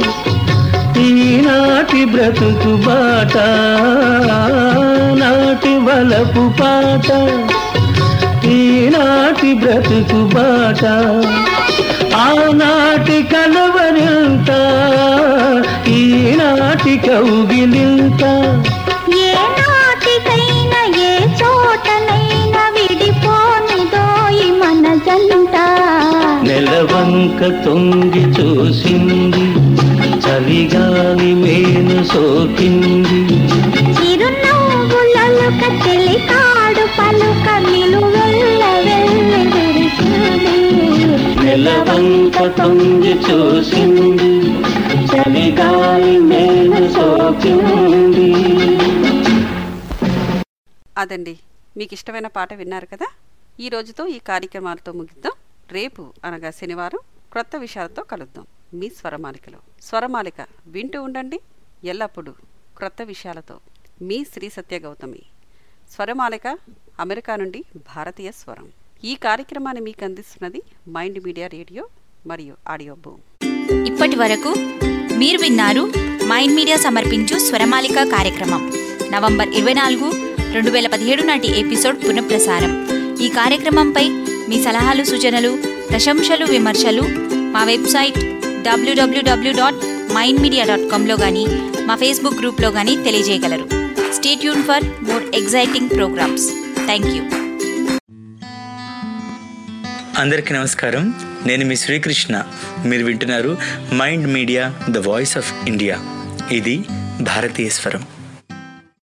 ఈనాటి బ్రతుకు బాట. నాటి వలపు పాట, ఈనాటి బ్రతుకు బాట. ఆనాటి కలవరింత, ఈనాటి కౌగిలింత. ఏ నాటికైనా ఏ చోటనైనా విడిపోనిదోయి మన జంట. నెలవంక తొంగి చూసింది, చలిగాలి మేను సోకింది, చిరునవ్వులొలుక చెలికాడు పలుక నిలువెల్ల వెళ్ళి విరిసింది. నెలవంక తొంగి చూసింది, చలిగాలి మేను సోకింది. అదండి, మీకు ఇష్టమైన పాట విన్నారు కదా. ఈ రోజుతో ఈ కార్యక్రమాలతో ముగిద్దాం. రేపు అనగా శనివారం క్రొత్త విషయాలతో కలుద్దాం. మీ స్వరమాలికలో. స్వరమాలిక వింటూ ఉండండి ఎల్లప్పుడూ క్రొత్త విషయాలతో. మీ శ్రీ సత్య గౌతమి. స్వరమాలిక అమెరికా నుండి భారతీయ స్వరం. ఈ కార్యక్రమాన్ని మీకు అందిస్తున్నది మైండ్ మీడియా రేడియో మరియు ఆడియో బూమ్. ఇప్పటి వరకు మీరు విన్నారు మైండ్ మీడియా సమర్పించు స్వరమాలిక కార్యక్రమం నవంబర్ ఇరవై నాలుగు రెండు వేల పదిహేడు నాటి ఎపిసోడ్ పునఃప్రసారం. ఈ కార్యక్రమంపై మీ సలహాలు సూచనలు ప్రశంసలు విమర్శలు మా website WWW dot mind media dot కామ్లో కానీ మా ఫేస్బుక్ గ్రూప్లో కానీ తెలియజేయగలరు. Stay tune for more exciting programs. Thank you. అందరికీ నమస్కారం. నేను మీ శ్రీకృష్ణ. మీరు వింటున్నారు mind media the voice of India. ఇది భారతీయ స్వరం.